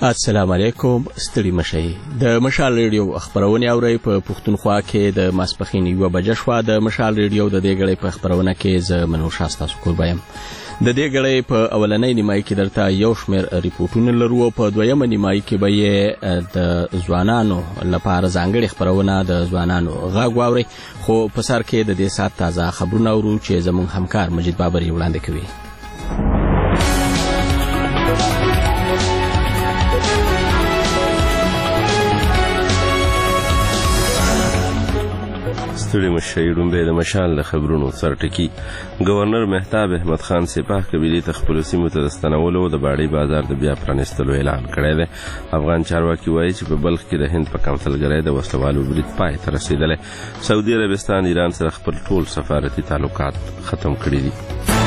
السلام علیکم. ستړي مشئ. د مشال ریډیو خبرونه اورئ په پښتونخوا کې د ماسپښین 1 بجې شوه. د مشال ریډیو د دې غړې په خبرونه کې ز منو شاستا سکوربایم. د دې غړې په اولنۍ نیمای کې درته یو شمېر ریپورتونه لرو. په دویمه نیمای کې به یې د ځوانانو لپاره ځانګړي خبرونه د ځوانانو غږ واورئ. خو په سر کې د دې سات تازه خبرونه اورو چې زموږ همکار مجید بابر یې وړاندې کوي. ستړي مشئ. لومبۍ د مشال د خبرونو سرټکي. گورنر مهتاب احمد خان سپاه قبیلې ته خپلو سیمو ته د ستنولو د باړې بازار د بیا پرانیستلو اعلان کړی دی. افغان چارواکي وایي چې په بلخ کې د هند په کمسلګرۍ د وسلوالو برید پای ته رسېدلی. سعودي عربستان ایران سره خپل ټول سفارتي تعلقات ختم کړي دي.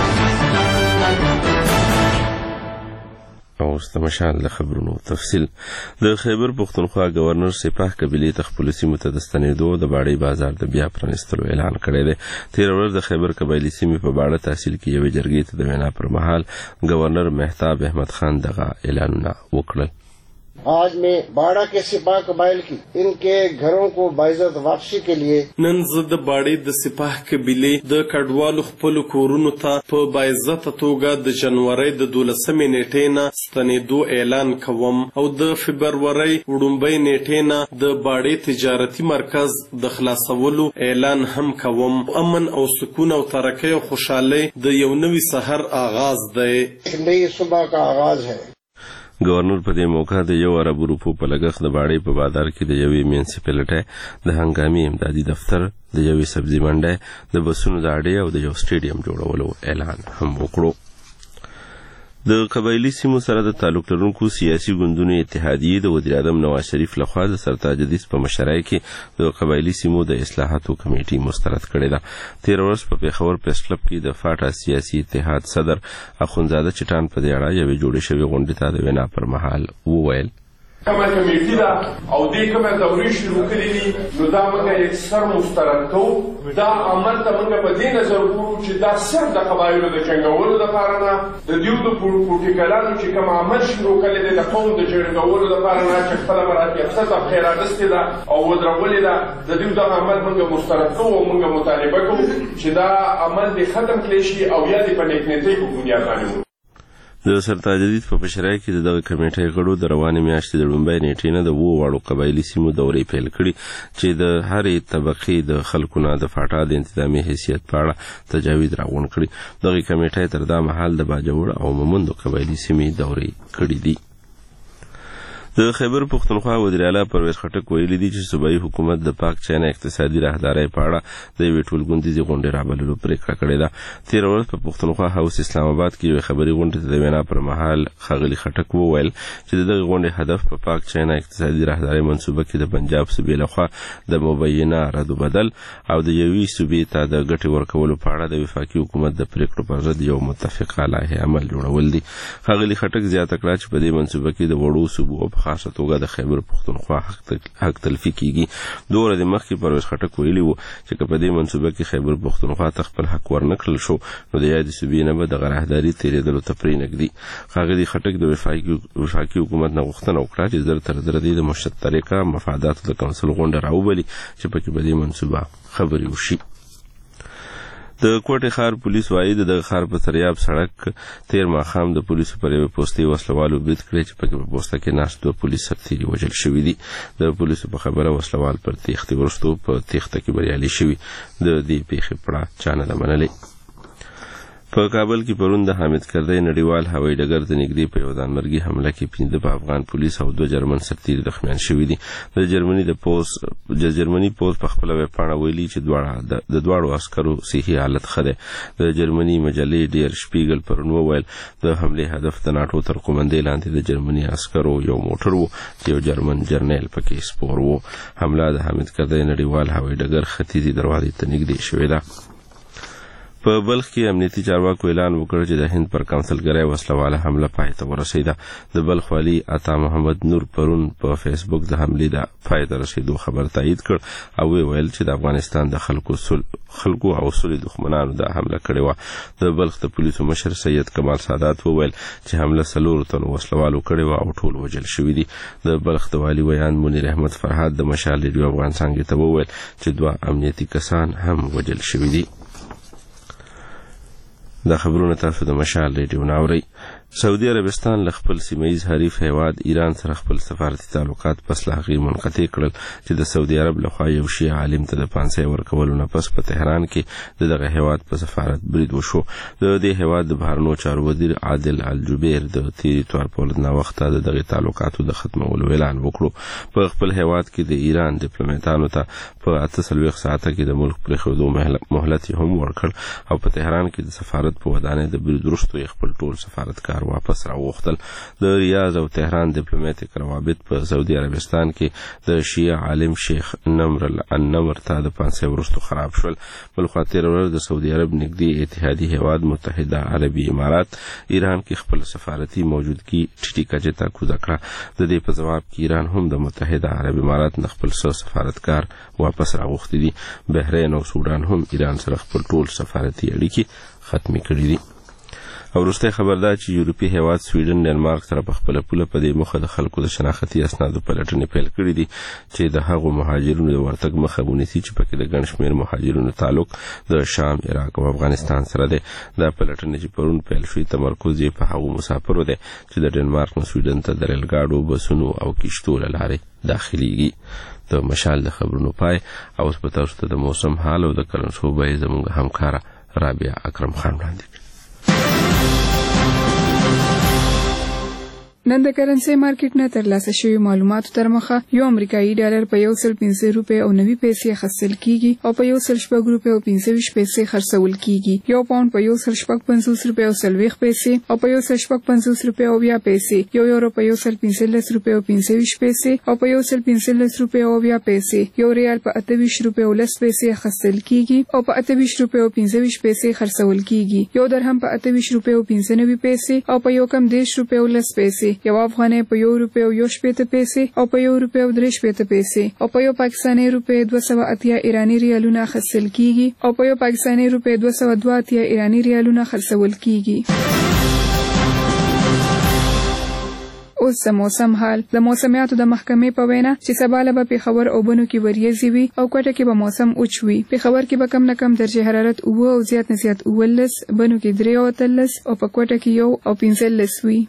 اوس د مشال د خبرونو تفصیل. د خیبر پښتونخوا گورنر سپاه قبیلې ته خپلو سیمو ته د ستنېدو د باړې بازار د بیا پرانیستلو اعلان کړی دی. تېره ورځ د خیبر قبایلي سیمې په باړه تحصیل کې یوې جرګې ته د وینا پر مهال گورنر مهتاب احمد خان دغه اعلانونه وکړل. आज मैं बाड़ा के सिपाह कबाइल की इनके घरों को बाइज्जत वापसी के लिए नन زه د باړې د سپاه قبیلې د کډوالو خپل کورونو ته په باعزت توګه د جنوري د 12 نیټې نه ستنېدو اعلان کوم او د فبروري وړومبۍ نیټې نه د باړې تجارتي مرکز د خلاصولو اعلان هم کوم. امن او سکون او ترقۍ او خوشحالۍ د یو نوي سحر آغاز دی. नई सुबह का आगाज है. گورنر په دې موقع د 1 ارب روپو په لګښت د باړې په بازار کې د یوې میونسپلټۍ د هنګامي امدادي دفتر د یوې سبزي منډۍ د بسونو د اډې او د یو سټیډیم جوړولو اعلان هم وکړو. د قبایلي سیمو سره د تعلق لرونکو سیاسي ګوندونو اتحادیې د وزیر اعظم نواز شریف لخوا د سرتاج حدیث په مشرۍ کې د قبایلي سیمو د اصلاحاتو کمیټې مسترد کړې ده. 13 ورځ په پیښور پریس کلب کې د فاټا سیاسي اتحاد صدر اخوندزاده چټان په دې اړه یوې جوړې شوې غونډې ته د وینا پر مهال وویل کومه کمیټې ده او دې کومه دورې شروع کړې دي نو دا موږ اکثر مسترد کوو. دا عمل ته موږ په دې نظر ګورو چې دا صرف د قبایلو د جنګولو دپاره نه د دیو د پوټیکلانو چې کوم عمل شروع کړی دی د قوم د جنګولو دپاره نه چې خپله مراتب څه خیر اخیستې ده او ودرولې ده د دیو دغه عمل موږ مسترد کوو او موږ مطالبه کوو چې دا عمل دې ختم کړی شي او یا دې په نیکنیتۍ په بنیاد باندې. د سرتاج حدیث په مشرۍ کې د دغه کمیټې غړو د روانې میاشتې د لومبۍ نیټې نه د 2 واړو قبایلي سیمو دورې پیل کړي چې د هرې طبقې د خلکو نه د فاټا د انتظامي حیثیت په اړه تجاویز راغونډ کړي. دغه کمیټې تر دا مهال د باجوړ او مومندو قبایلي سیمې دورې کړي دي. د خیبر پښتونخوا وزیر اعلی پرویز خټک ویلي دي چې صوبایي حکومت د پاک چینه اقتصادي راهدارۍ په اړه د یوې ټولګوندیزې غونډې رابللو پرېکړه کړې ده. 13 ورځ په پښتونخوا هاوس اسلام آباد کې یوې خبري غونډې ته د وینا پر مهال ښاغلي خټک وویل چې د دغې غونډې هدف په پاک چینه اقتصادي راهدارۍ منصوبه کې د پنجاب صوبې لخوا د مبینه رد و بدل او د یوې صوبې ته د ګټې ورکولو په اړه د وفاقي حکومت د پرېکړو پر ضد یو متفقه لایحه عمل جوړول دي. ښاغلي خټک زیاته کړه چې په دې منصوبه کې د وړو صوبو په خاصه توګه د خیبر پښتونخوا حق تلفي کیږي. 2 ورځې مخکې پرویز خټک ویلي و چې که په دې منصوبه کې خیبر پښتونخوا ته خپل حق ورنکړل شو نو د یادې صوبې نه به دغه راهداري تېرېدلو ته پرېنږدي. ښاغلي خټک د وفاقي حکومت نه غوښتنه وکړه چې زر تر زره د مشترکه مفاداتو د کونسل غونډه راوبلي چې پکې به دې منصوبه خبرې وشي. د کوټې ښار پولیس وایي د دغه ښار په تریاب سړک تېر ماښام د پولیسو پر یوې پوستې وسلوالو برید کړی چې پکې په پوسته کې ناست 2 پولیس سرتیري وژل شوي دي. د پولیسو په خبره وسلوال پر تېښتې وروستو په تېښته کې بریالي شوي. د دې پیښې پړه چا نه ده منلې. په کابل کې پرون د حامد کرزي نړیوال هوایي ډګر ته نږدې په یو ځانمرګي حمله کې 15 په افغان پولیس او 2 جرمن سرتیري زخمیان شوي دي. د جرمني پوز په خپله ویبپاڼه ویلي چې د دواړو عسکرو صحي حالت ښه دی. د جرمني مجلې ډیر شپیګل پرون وویل د حملې هدف د ناټو تر قومندې لاندې د جرمني عسکرو یو موټر و چې یو جرمن جرنیل پکې سپور و. حمله د حامد کرزي نړیوال هوایي ډګر ختیځي دروازې ته نږدې شوې ده. په بلخ کې امنیتي چارواکو اعلان وکړ چې د هند پر کونسلګرۍ وسلواله حمله پای ته ورسېده. د بلخ والي عطا محمد نور پرون په فیسبوک د حملې د پای ته رسېدو خبر تایید کړ او ویل چې د افغانستان د خلکو او اصولي دښمنانو دا حمله کړې وه. د بلخ د پولیسو مشر سید کمال سادات وویل چې حمله 4 تنو وسلوالو کړې وه او ټول وژل شوي دي. د بلخ د والي ویان منیر احمد فرهاد د مشال ریډیو افغان څانګې ته وویل چې 2 امنیتي کسان هم وژل شوي دي. دا خبرونه تاسو د مشال ریډیو ناوري. سعودي عربستان له خپل سیمه‌یز حریف هیواد ایران سره خپل سفارتي تعلقات پس له هغې منقطع کړل چې د سعودي عرب لخوا یو شیعه عالم ته د پانسۍ ورکولو نه پس په تهران کې د دغه هیواد په سفارت برید وشو. د دې هیواد د بهرنیو چارو وزیر عادل الجبیر د تیرې اتوار په ورځ ناوخته د دغه تعلقاتو د ختمولو اعلان وکړو. په خپل هیواد کې د ایران ډیپلوماټانو ته په 48 ساعته کې د ملک پرېښودو مهلت هم ورکړ او په تهران کې د سفارت په ودانۍ د برید وروسته خپل ټول سفارتکار واپس راوغوښتل. د ریاض او تهران ډیپلوماټیک روابط په سعودي عربستان کې د شیعه عالم شیخ نمر ته د پانسۍ وروسته خراب شول. بل خوا تېره ورځ د سعودي عرب نږدې اتحادي هیواد متحده عربي امارات ایران کې خپل سفارتي موجودګي ټیټي کچې ته کوزه کړه. د دې په ځواب کې ایران هم د متحده عربي امارات نه خپل سفارتکار واپس راغوښتي دي. بحرین او سودان هم ایران سره خپل ټول سفارتي اړیکې ختمې کړي دي. او وروستی خبر دا چې یورپي هیواد سویډن ډنمارک سره په خپله پوله په دې موخه د خلکو د شناختي اسنادو پلټنې پیل کړي دي چې د هغو مهاجرینو د ورتګ مخه ونیسي چې پکې د ګڼ شمېر مهاجرینو تعلق د شام، عراق او افغانستان سره دی. دا پلټنې چې پرون پیل شوي تمرکز یې په هغو مسافرو دی چې د ډنمارک نه سویډن ته د ریلګاډو، بسونو او کشتو له لارې داخلیږي. د مشال د خبرونو پای. او اوس به تاسو ته د موسم حال او د کلنشوبه زموږ همکاره رابعه اکرم خان وړاندې کړي. نن د کرنسي مارکیټ نه ترلاسه شوی معلوماتو تر مخه یو امریکایي ډالر په 115 روپۍ او 90 پیسې خرڅل کیږي او په 116 روپۍ او 25 پیسې خرڅول کیږي. یو پاوند په 155 روپۍ او 40 پیسې او په 155 روپۍ او 20 پیسې، یو یورو په 115 روپۍ او 25 پیسې او په 115 روپۍ او 20 پیسې، یو ریال په 28 روپۍ او 10 پیسې خرڅل کیږي او په 28 روپۍ او 25 پیسې خرڅول کیږي. یو درهم په 28 روپۍ او 95 پیسې او په یو کم 10 روپۍ او 10 پیسې، یو افغانۍ په 1 روپۍ او 1 پیسې او په 1 روپۍ او 3 پیسې او په یو پاکستاني روپۍ 280 ایرانی ریالونه خرڅل کیږي او په یو پاکستاني روپۍ 282 ایرانی ریالونه خرڅول کیږي. اوس د موسم حال. د موسمیاتو د محکمې په وینا چې سبا له به پېښور او بنو کې وریځې وي او کوټه کې به موسم اوچ وي. پېښور کې به کم نه کم درجه حرارت 9 او زیات نه زیات 19، بنو کې 3 او 13 او په کوټه کې 1 او 15 وي.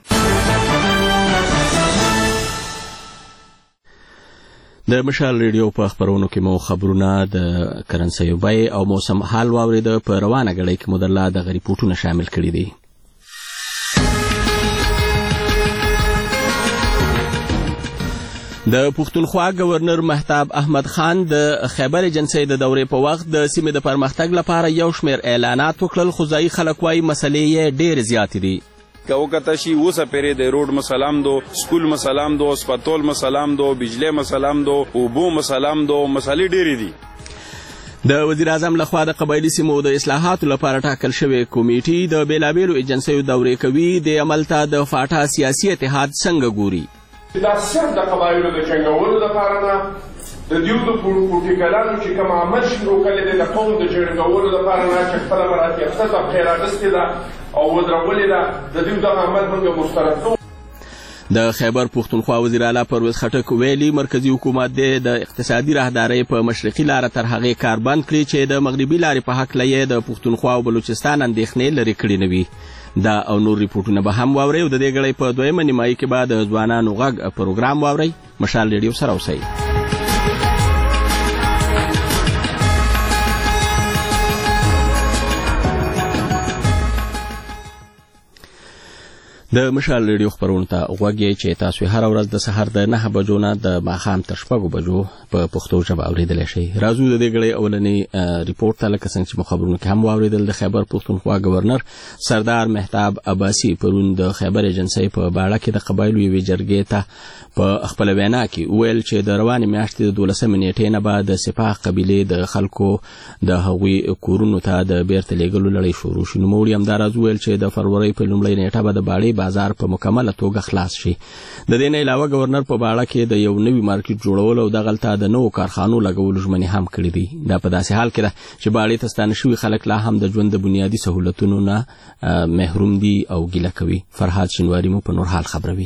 د مشال ریډیو په خبرونو کې مو خبرونه د کرنسۍ بیې او موسم حال واورېده. په روانه غړۍ کې مو درله دغه ریپورټونه شامل کړي دي. د پښتونخوا گورنر مهتاب احمد خان د خیبر ایجنسۍ د دورې په وخت د سیمې د پرمختګ لپاره یو شمېر اعلانات وکړل، خو ځایي خلک وایي مسلې یې ډېرې زیاتې دي. که وکته شي اوسه پرې د روډ مسلام دو، سکول مسلام دو، هسپتال مسلام دو، بجلی مسلام دو، اوبو مسلام دو، مسلې ډېرې دي. د وزیر اعظم لخوا د قبایلي سیمو د اصلاحاتو لپاره ټاکل شوې کمیټې د بیلابیلو ایجنسیو دورې کوي. د عمل ته د فاټا سیاسي اتحاد څنګه ګوري؟ دا صرف د قبایلو د جنګولو لپاره نه، د دیو د پروتیکلانو چې کوم عمل شروع کړی دی د قوم د جنګولو لپاره نه چې خپله مراتیفته طبقې راغستې ده او ودرولې ده، د دیو دغه عمل موږ مسترد کوو. د خیبر پښتونخوا وزیر اعلی پرویز خټک ویلي مرکزی حکومت د اقتصادي راهدارۍ په مشرقي لاره تر هغې کار بند کړي چې د مغربي لارې په هکله یې د پښتونخوا او بلوچستان اندېښنې لرې کړي نه وي. دا او نور ریپورټونه به هم واورئ او د دې غړۍ په دویمه نیمایي کې به د ځوانانو غږ پروګرام واورئ. مشال ریډیو سره اوسئ. د مشال ریډیو خبرونه ته غوږی چې تاسو هر ورځ د سحر د 9 بجو نه د ماښام تر 6 بجو په پښتو ژبه اوریدل شي. راځو د دې غړي اولنی ریپورت ته لکه څنګه چې خبرونه کې هم واوریدل. د خیبر پښتونخوا گورنر سردار مهتاب عباسی پرون د خیبر ایجنسی په باړه کې د قبایلو یوې جرګې ته په خپل وینا کې ویل چې د روانې میاشتې د 12 نیټې نه بعد د سپاه قبیلې د خلکو د هغوی کورونو ته د بیرته لېږلو لړۍ شروع شي. نو موږ هم دا راځو ویل چې د فروری په لومړۍ نیټه به د باړې بازار په مکمله توګه خلاص شي. د دې نه علاوه گورنر په باړه کې د یو نوي مارکیټ جوړولو او دغلته د نوو کارخانو لګولو ژمنې هم کړې دي. دا په داسې حال کې ده چې باړې ته ستانه شوي خلک لا هم د ژوند د بنیادي سهولتونو نه محروم دي او ګیله کوي. فرهاد شینواری مو په نور حال خبروي.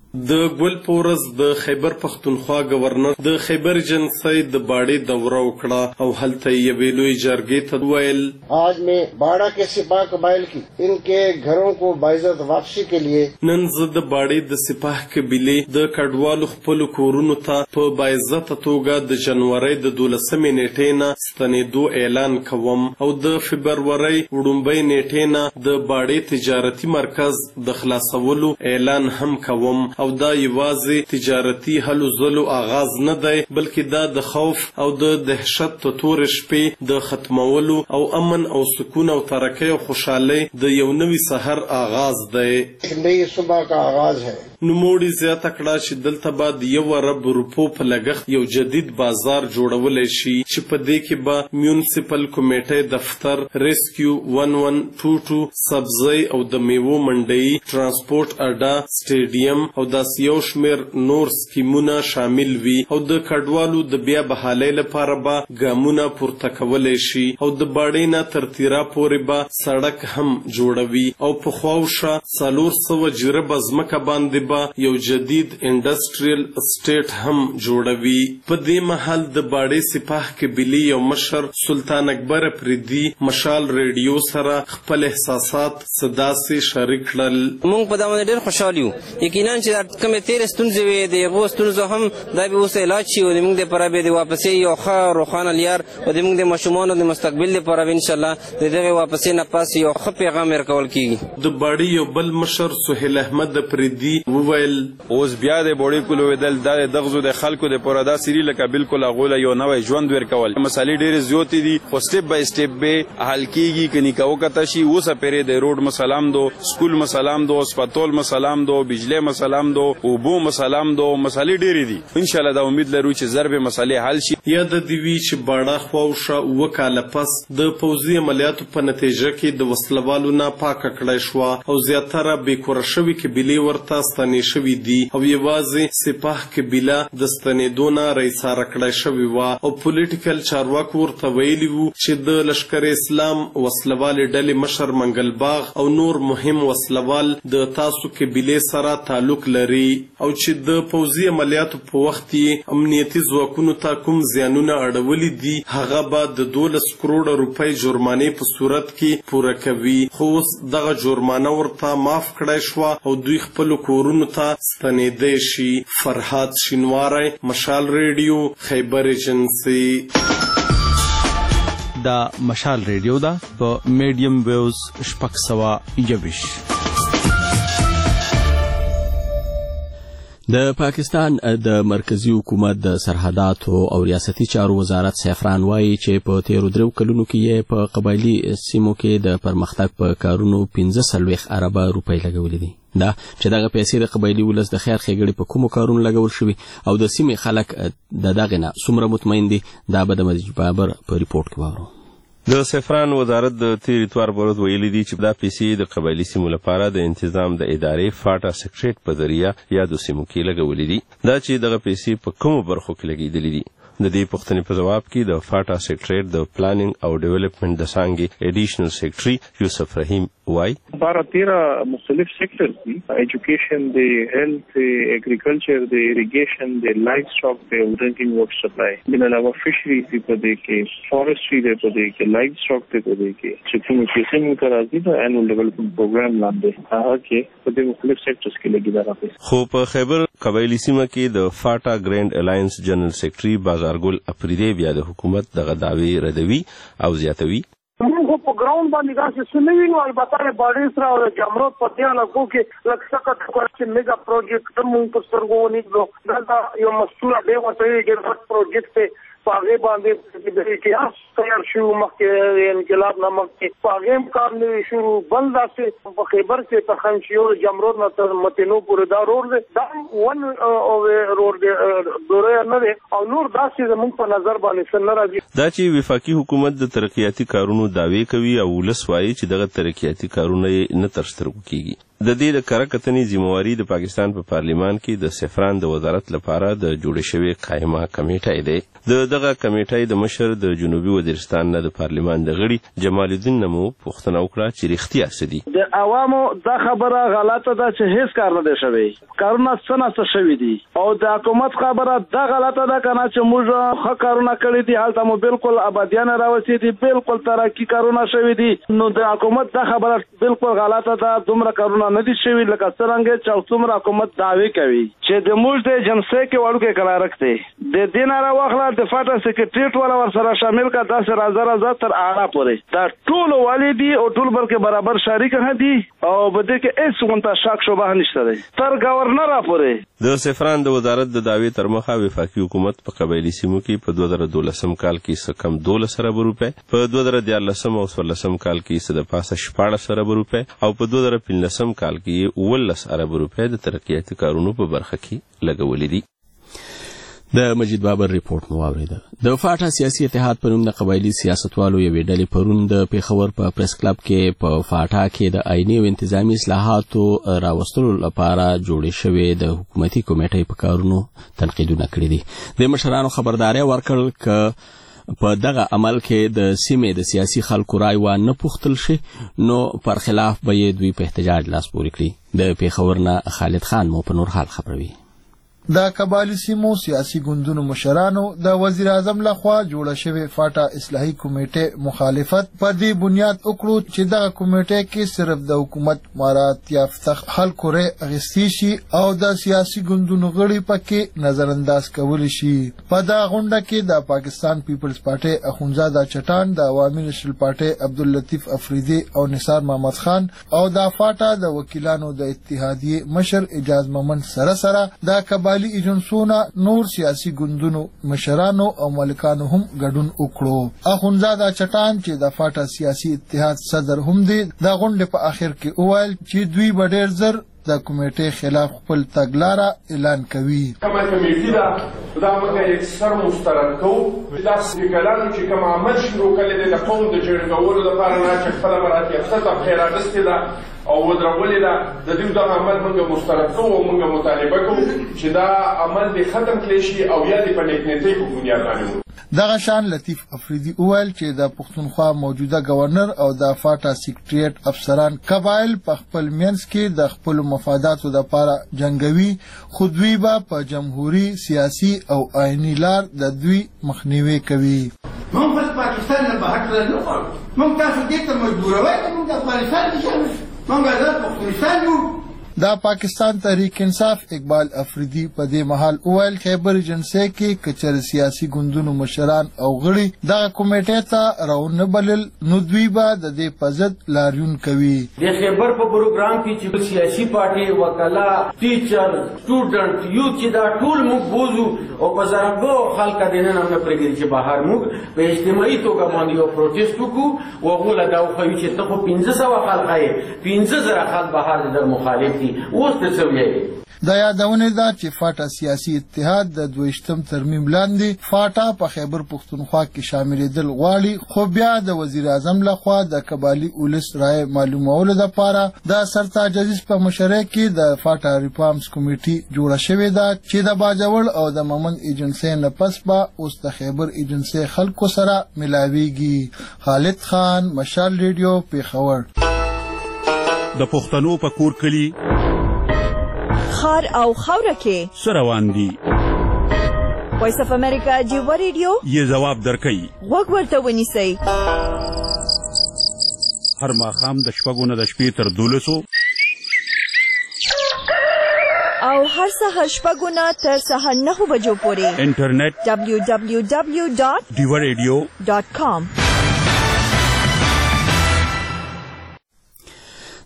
د ګل پورز د خیبر پختونخوا گورنر د خیبر ایجنسی د باړې دوره وکړه او هلته یې لوی جرګې ته ویل आज मैं बाड़ा के सिपाह कबाइल की इनके घरों को बाइज्जत वापसी के लिए نن زه د باړې د سپاه قبیلې د کډوالو خپل کورونو ته په باعزت توګه د جنوري د 12 نیټې نه ستنېدو اعلان کوم او د فبرवरी وړومبۍ نیټې نه د باړې تجارتي مرکز د خلاصولو اعلان هم کوم او دا یوازې تجارتي هلو ځلو آغاز نه دی بلکې دا د خوف او د دهشت تورې شپې د ختمولو او امن او سکون او ترقۍ او خوشحالۍ د یو نوي سحر آغاز دی. نئی صبح کا آغاز ہے. نوموړي زیاته کړه چې دلته به د 1 ارب روپو په لګښت یو جدید بازار جوړولی شي چې په دې کې به میونسپل کمیټې دفتر ریسکیو 1122 سبزی او د میوو منډۍ ترانسپورت اډا سټیډیم او داسې یو شمېر نور سکیمونه شامل وي او د کډوالو د بیا بحالۍ لپاره به ګامونه پورته کولی شي او د باړې نه تر تیرا پورې به سړک هم جوړوي او په خواوشا 400 جریبه ځمکه باندې یو جدید انډسټریل اسټیټ هم جوړوي. په دې مهال د باړې سپاه قبیلې یو مشر سلطان اکبر افریدي مشال ریډیو سره خپل احساسات صداسي شریک کړل. موږ په دا باندې ډېر خوشحال یو. یقینا چې کومې تېرې ستونزې وې د هغو ستونزو هم دا به اوس علاج شي او د موږ دپاره به د واپسۍ یو ښه روښانه لیار او د موږ د ماشومانو د مستقبل دپاره به انشاءالله د دغې واپسۍ نه پس یو ښه پیغام ورکول کېږي. د باړې یو بل مشر سهیل احمد افریدي وویل اوس بیا د بوډۍ کولو ودل د دغزو د خلکو د پوره دا سری لکه بالکل هغوی یو نوی ژوند ورکول. مسالې ډېرې زیاتې دي خو سټیپ بای سټیپ به حل کېږي که نیکه وکته شي. اوسه پرې د روډ مسلام دو سکول مسلام دو هسپتال مسلام دو بجلی مسلام دو اوبو مسلام دو مسالې ډېرې دي. انشاءالله دا امید لرو چې ضرب مسالې حل شي. یاد دې وي چې باړه خواوشا 2 کاله پس د پوځي عملیاتو په نتیجه کې د وسلوالو نه پاکه کړی شوه او زیاتره بېکوره شوي قبیلې ورته ستنې شوي دي او یوازې سپاه قبیله د ستنېدو نه رایساره کړی شوې وه او پولیټیکل چارواکو ورته ویلي وو چې د لشکر اسلام وسلوالې ډلې مشر منګل باغ او نور مهم وسلوال د تاسو قبیلې سره تعلق لري او چې د پوځي عملیاتو په وخت یې امنیتي ځواکونو ته کوم زیانونه اړولي دي هغه به د 12 کروڑه روپۍ جرمانې په صورت کې پوره کوي. خو اوس دغه جرمانه ورته معاف کړی شوه او دوی خپلو کورونو ته ستنېدی شي. فرهاد شینواری مشال ریډیو خیبر ایجنسی. دا مشال ریډیو دا په میډیم ویوز 621. د پاکستان د مرکزی حکومت د سرحداتو او ریاستي چارو وزارت سیفران وایي چې په تیرو 3 کلونو کې یې په قبایلی سیمو کې د پرمختګ په کارونو 15 اربه روپۍ لګولې دي. دا چې دغه پیسې د قبایلی ولس د خیر ښېګړې په کومو کارونو لګول شوي او د سیمې خلک د دغې نه څومره مطمئن دي دا به د مجید بابر په ریپورټ کې واورو. د سیفران وزارت د تیر اتوار په ورځ ویلي دي چې دا پیسې د قبایلي سیمو لپاره د انتظام د ادارې فاټا سیکریټ په ذریعه یادو سیمو کې لګولې دي. دا چې دغه پیسې په کومو برخو کې لګېدلې دي. د دې پوښتنې په جواب کې د فاټا سیکریټریټ د پلانینګ او ډیولپمنٹ د څانګې ایډیشنل سیکریټري یوسف رحیم وایي 12-13 مختلف سیکٹرز دي. ایجوکیشن دی، هیلث دی، ایگریکلچر دی، اریگیشن دی، لایف سٹاک دی، ډرینکینګ واټر سپلای. بل علاوه فشریز دی په دې کې، فارسټري دی په دې کې، لایف سٹاک دی په دې کې چې کوم پیسې موږ ته راځي د انوال ډیولپمنٹ پروګرام لاندې هغه کې په دې مختلف سیکټرز کې لګیدل راځي. خو په خیبر قبایلی سیمه کې د فاټا ګرینډ الاینس جنرال سیکریټري بازارګل افریدی بیا د حکومت دغه دعوی ردوي او زیاتوي. موږ په ګراوند باندې داسې څه نه وینو، البته باډي سره او جمرود په دې علاقو کې لږ سخت چې میګا پروجیکټ موږ په سترګو ونیسو. دا یو مسؤل دی ورته یې پروجیکټ پاغه باندې د اتحاد تیار شو مخکې انقلاب نه مخکې پاغه کار نه شروع بل داسې په خیبر کې تخنشیو جمرود نه تر متنو پورې دا روډ دی، دا ون او روډ دی دوره نه دی او نور داسې زموږ په نظر باندې څه نه راځي. دا چې وفاقي حکومت د ترقیاتي کارونو دعوی کوي او ولس وایي چې دغه ترقیاتي کارونه نه تر سترګو کیږي. د دې د کره کتنې ذمہواری د پاکستان په پارلیمان کې د سفران د وزارت لپاره د جوړ شوی قائمه کمیټه دی. دغه کمیټه د مشر د جنوبي وزیرستان نه د پارلیمان د غړي جمال الدین نمو پوښتنه وکړه چې رښتیا څه دي. د عوامو دا خبره غلطه ده چې هیڅ کار نه دی شوی، کارونه څه شوي دي، او د حکومت خبره دا غلطه ده کنه چې موږ ښه کارونه کړي دي، هلته مو بالکل آبادیان راوستي دي، بالکل ترقی کارونه شوي دي. نو د حکومت دا خبره بالکل غلطه ده. دومره کارونه نه دي شوي لکه څرنګه چې څومره حکومت دعوی کوي چې د موږ د جنسي کې وړوکی کلارک دی. د دې نه راواخله د فاټا سکرټریټ والا ورسره شامل کا 10,000 تر اعلی پورې دا ټول والی دي او ټول بلکې برابر شریک نه دي او بده کې هیڅ غونټه شک شوبه نشته دی تر گورنر پورې. د سفران د وزارت د دعوی تر مخه وفاقي حکومت په قبایلی سیمو کې په 2012 کال کې څه کم 12 ارب روپے، په 2014 او 2016 کال کې څه د پاسه 14 ارب روپے او په 2015 کال کې 19 ارب روپے د ترقیاتي کارونو په برخه کې لګولې دي. د مجید بابر ریپورت مو اوریده. د فاټا سیاسي اتحاد په نوم د قبایلی سیاستوالو یوې ډلې پرون د پیښور په پریس کلب کې په فاټا کې د آئینی او انتظامی اصلاحاتو راوستلو لپاره جوړې شوې د حکومتي کمیټې په کارونو تنقیدونه کړي دي. د مشرانو خبرداري ورکړل ک په دغه عمل کې د سیمې د سیاسي خلکو رای و نه پوښتل شي نو پر خلاف به یې دوی په احتجاج لاس پورې کړي. د پیښور نه خالد خان مو په نور حال خبروي. د قبایلی سیمو سیاسي ګوندونو مشرانو د وزیر اعظم لخوا جوړه شوې فاټا اصلاحي کمیټې مخالفت په دې بنیاد وکړو چې دغه کمیټې کې صرف د حکومت مارات یافته خلکو رای اخیستي شي او د سیاسي ګوندونو غړي پکې نظر انداز کولی شي. په دغه غونډه کې د پاکستان پیپلز پارټي اخونزاده چټان، د عوامي نېشنل پارټي عبداللطیف افریدي او نثار محمد خان او د فاټا د وکیلانو د اتحادیې مشر اجاز محمد سره د قبایلی ایجنسونو نور سیاسي ګوندونو مشرانو او مالکانو هم ګډون وکړو. اخونزاده چټان چې د فاټا سیاسي اتحاد صدر هم دی د غونډې په اخر کې وویل چې دوی به ډېر زر د کمیټې خلاف خپل تګلاره اعلان کوي. کومه کمیټه ده دا موږ اکثر مسترد کوو دا سپیکرانو چې کوم عمل شروع کړي د قوم د جوړولو لپاره نه چې خپل مراد یافته ته خیر اغستې ده او ودرولې ده د دې د عمل موږ مسترد کوو او موږ مطالبه کوو چې دا عمل دې ختم کړي شي او یا دې په نیکنیتۍ په بنیاد باندې. دغه شان لطیف افریدي وویل چې د پښتونخوا موجوده گورنر او د فاټا سیکریټریټ افسران قبایل په خپل منځ کې د خپل مفاداتو لپاره جنگوي، خو دوی به په جمهوریت سیاسي او آئینی لار د دوی مخنیوي کوي. موږ بس پاکستان نه بهر نه غواړو، موږ تاسو دې ته مجبوروي چې موږ د افغانستان کې شامل شو، موږ آزاد پښتونستان جوړ. دا پاکستان تحریک انصاف اقبال افریدي په دې محل اویل خیبر ایجنسی کې کچر سیاسي ګوندونو مشران او غړي دغه کمیټې ته راونه بلل نو دوی به د دې په ضد لاریون کوي. د خیبر په پروګرام کې چې سیاسي پارټي وکلا ټیچر سټوډنټ یوث چې دا ټول موږ بوزو او په زرګو خلک د نن هم پرېږدي چې بهر موږ په اجتماعي توګه باندې یو پروتست وکړو او غوله دا خو چې ته خو 1500 خلک یې 15000 خلک بهر د مخالف دا یادونه ده چې فاټا سیاسي اتحاد د 22م ترمیم لاندې فاټا په خیبر پښتونخوا کې شاملېدل غواړي، خو بیا د وزیر اعظم لخوا د قبایلی اولس رای معلومولو لپاره د سرتاج عزیز په مشرۍ کې د فاټا ریفارمز کمیټي جوړه شوې ده چې د باجوړ او د مومند ایجنسی نه پس به اوس د خیبر ایجنسی خلکو سره ملاویږي. خالد خان، مشال ریډیو، پیښور. د پښتنو په کور کلی خار او خاوره کې سروان دي. وایس اف امریکا جیو ریډیو یې جواب درکوي. وګ ورته ونیسئ. هر ماښام د شپږو نه د شپې تر 12 او هر سهار شپږو نه تر سهار 9 بجو پورې انټرنیټ www.diwaradio.com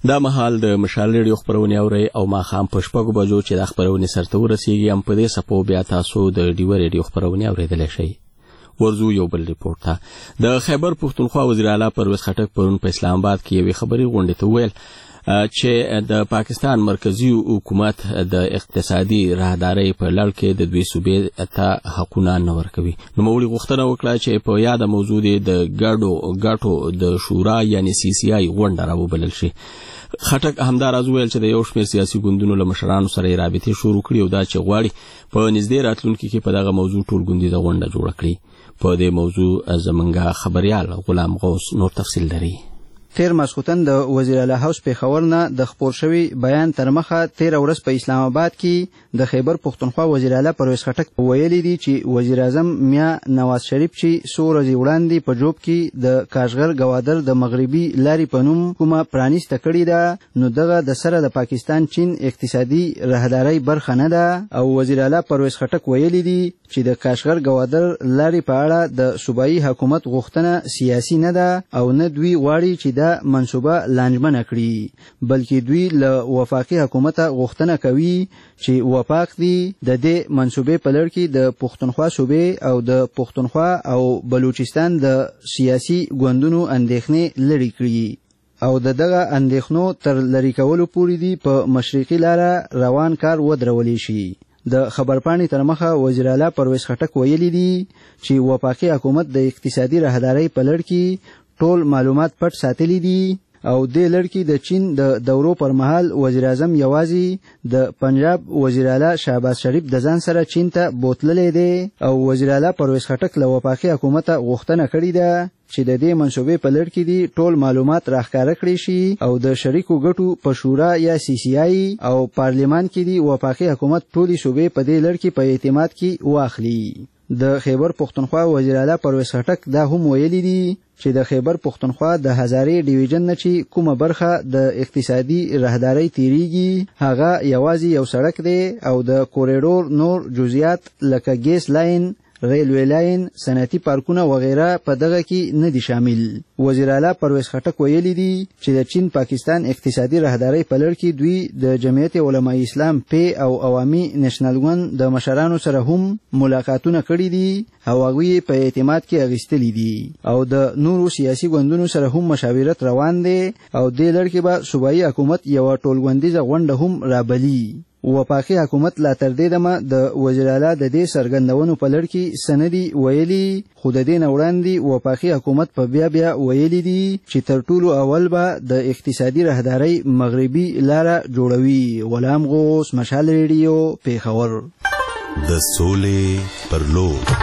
دا مهال د مشال ریډیو خبرونه اوري او ماښام په 6 بجو چې د خبرونه سرته ورسیږي هم په دې سپو بیا تاسو د ډیو ریډیو خبرونه اوریدلی شئ. ورزو یو بل ریپورت ته. د خیبر پختونخوا وزیر اعلی پرویز خټک پرون په اسلام آباد کې یوې خبري غونډې ته ویل چې د پاکستان مرکزی حکومت د اقتصادي راهدارۍ په لړ کې د دوی صوبې ته حقونه نه ورکوي. نو مولي غوښتنه وکړه چې په یاده موضوع د ګټو د شورا یعنی CCI غونډه راوبلل شي. خټک همداراز ویل چې د یو شمېر سیاسي ګوندونو له مشرانو سره رابطې شروع کړي او دا چې غواړي په نږدې راتلونکي کې په دغه موضوع ټول ګوندیزه غونډه جوړه کړي. په دې موضوع زمونږ خبريال غلام غوث نور تفصیل لري. تیر ماسخوتن د وزیر اعلی هاوس په خبر نه د خبر شوی بیان تر مخه 13 ورځ په اسلام آباد کې د خیبر پختونخوا وزیر اعلی پرویز خټک ویلي دي چې وزیر اعظم میا نواز شریف چې 100 ورځې وړاندې په جوب کې د کاشغر گوادر د مغربي لاري په نوم کومه پرانیسته کړې ده نو دغه د سره د پاکستان چین اقتصادي راهدارۍ برخه نه ده او وزیر اعلی پرویز خټک ویلي دي چې د کاشغر گوادر لاري په اړه د صوبایي حکومت غوښتنه سیاسي نه ده او نه دوی غواړي چې دا منصوبه لانجمنه کړي بلکې دوی له وفاقي حکومت غوښتنه کوي چې وفاق دي د دې منصوبې په لړ کې د پښتونخوا صوبې او د پښتونخوا او بلوچستان د سیاسي ګوندونو اندېښنې لري کړي او دغه اندېښنو تر لری کولو پورې دي په مشرقي لاره روان کار ودرولې شي. د خبرپاڼې تر مخه وزیر اعلی پرویز خټک ویلي دي چې وفاقي حکومت د اقتصادي راهدارۍ په لړ کې ټول معلومات پټ ساتلي دي او د لړکی د چین د دورو پر مهال وزیر اعظم یوازې د پنجاب وزیر اعلی شهباز شریف د ځان سره چین ته بوتللې دي او وزیر اعلی پرویز خټک له وفاقي حکومت غوښتنه کړې ده چې د دې منصوبې په لړ کې دي ټول معلومات راښکاره کړي شي او د شریکو ګټو په شورا یا CCI او پارلیمان کې دي وفاقي حکومت ټولي صوبې په دې لړ کې په اعتماد کې واخلي. د خیبر پختونخوا وزیر اعلی پرویز خټک دا هم ویلي دي چې د خیبر پختونخوا د هزارې ډیویژن نه چې کومه برخه د اقتصادي راهدارۍ تیریږي هغه یوازې یو سړک دی او د کوریډور نور جزئیات لکه ګیس لاین ریلوی لاین صنعتي پارکونه وغیره په دغه کې نه دي شامل. وزیر اعلی پرویز خټک ویلي دي چې د چین پاکستان اقتصادي راهدارۍ په لړ کې دوی د جمعیت علماء اسلام پی او عوامي نېشنل ګوند د مشرانو سره هم ملاقاتونه کړي دي او هغوی په اعتماد کې اخیستلي دي او د نورو سیاسي ګوندونو سره هم مشاورت روان دی او دې لړ کې به صوبایي حکومت یوه ټولګوندیزه غونډه هم رابلي. وفاقي حکومت لا تر دې دمه د وزیر اعلی د دې څرګندونو په لړ کې سندي ویلي خو د دې نه وړاندې وفاقي حکومت په بیا ویلي دي چې تر ټولو اول به د اقتصادي راهدارۍ مغربي لاره جوړوي. غلام غوث مشال ریډیو پیښور. د سولې پر لور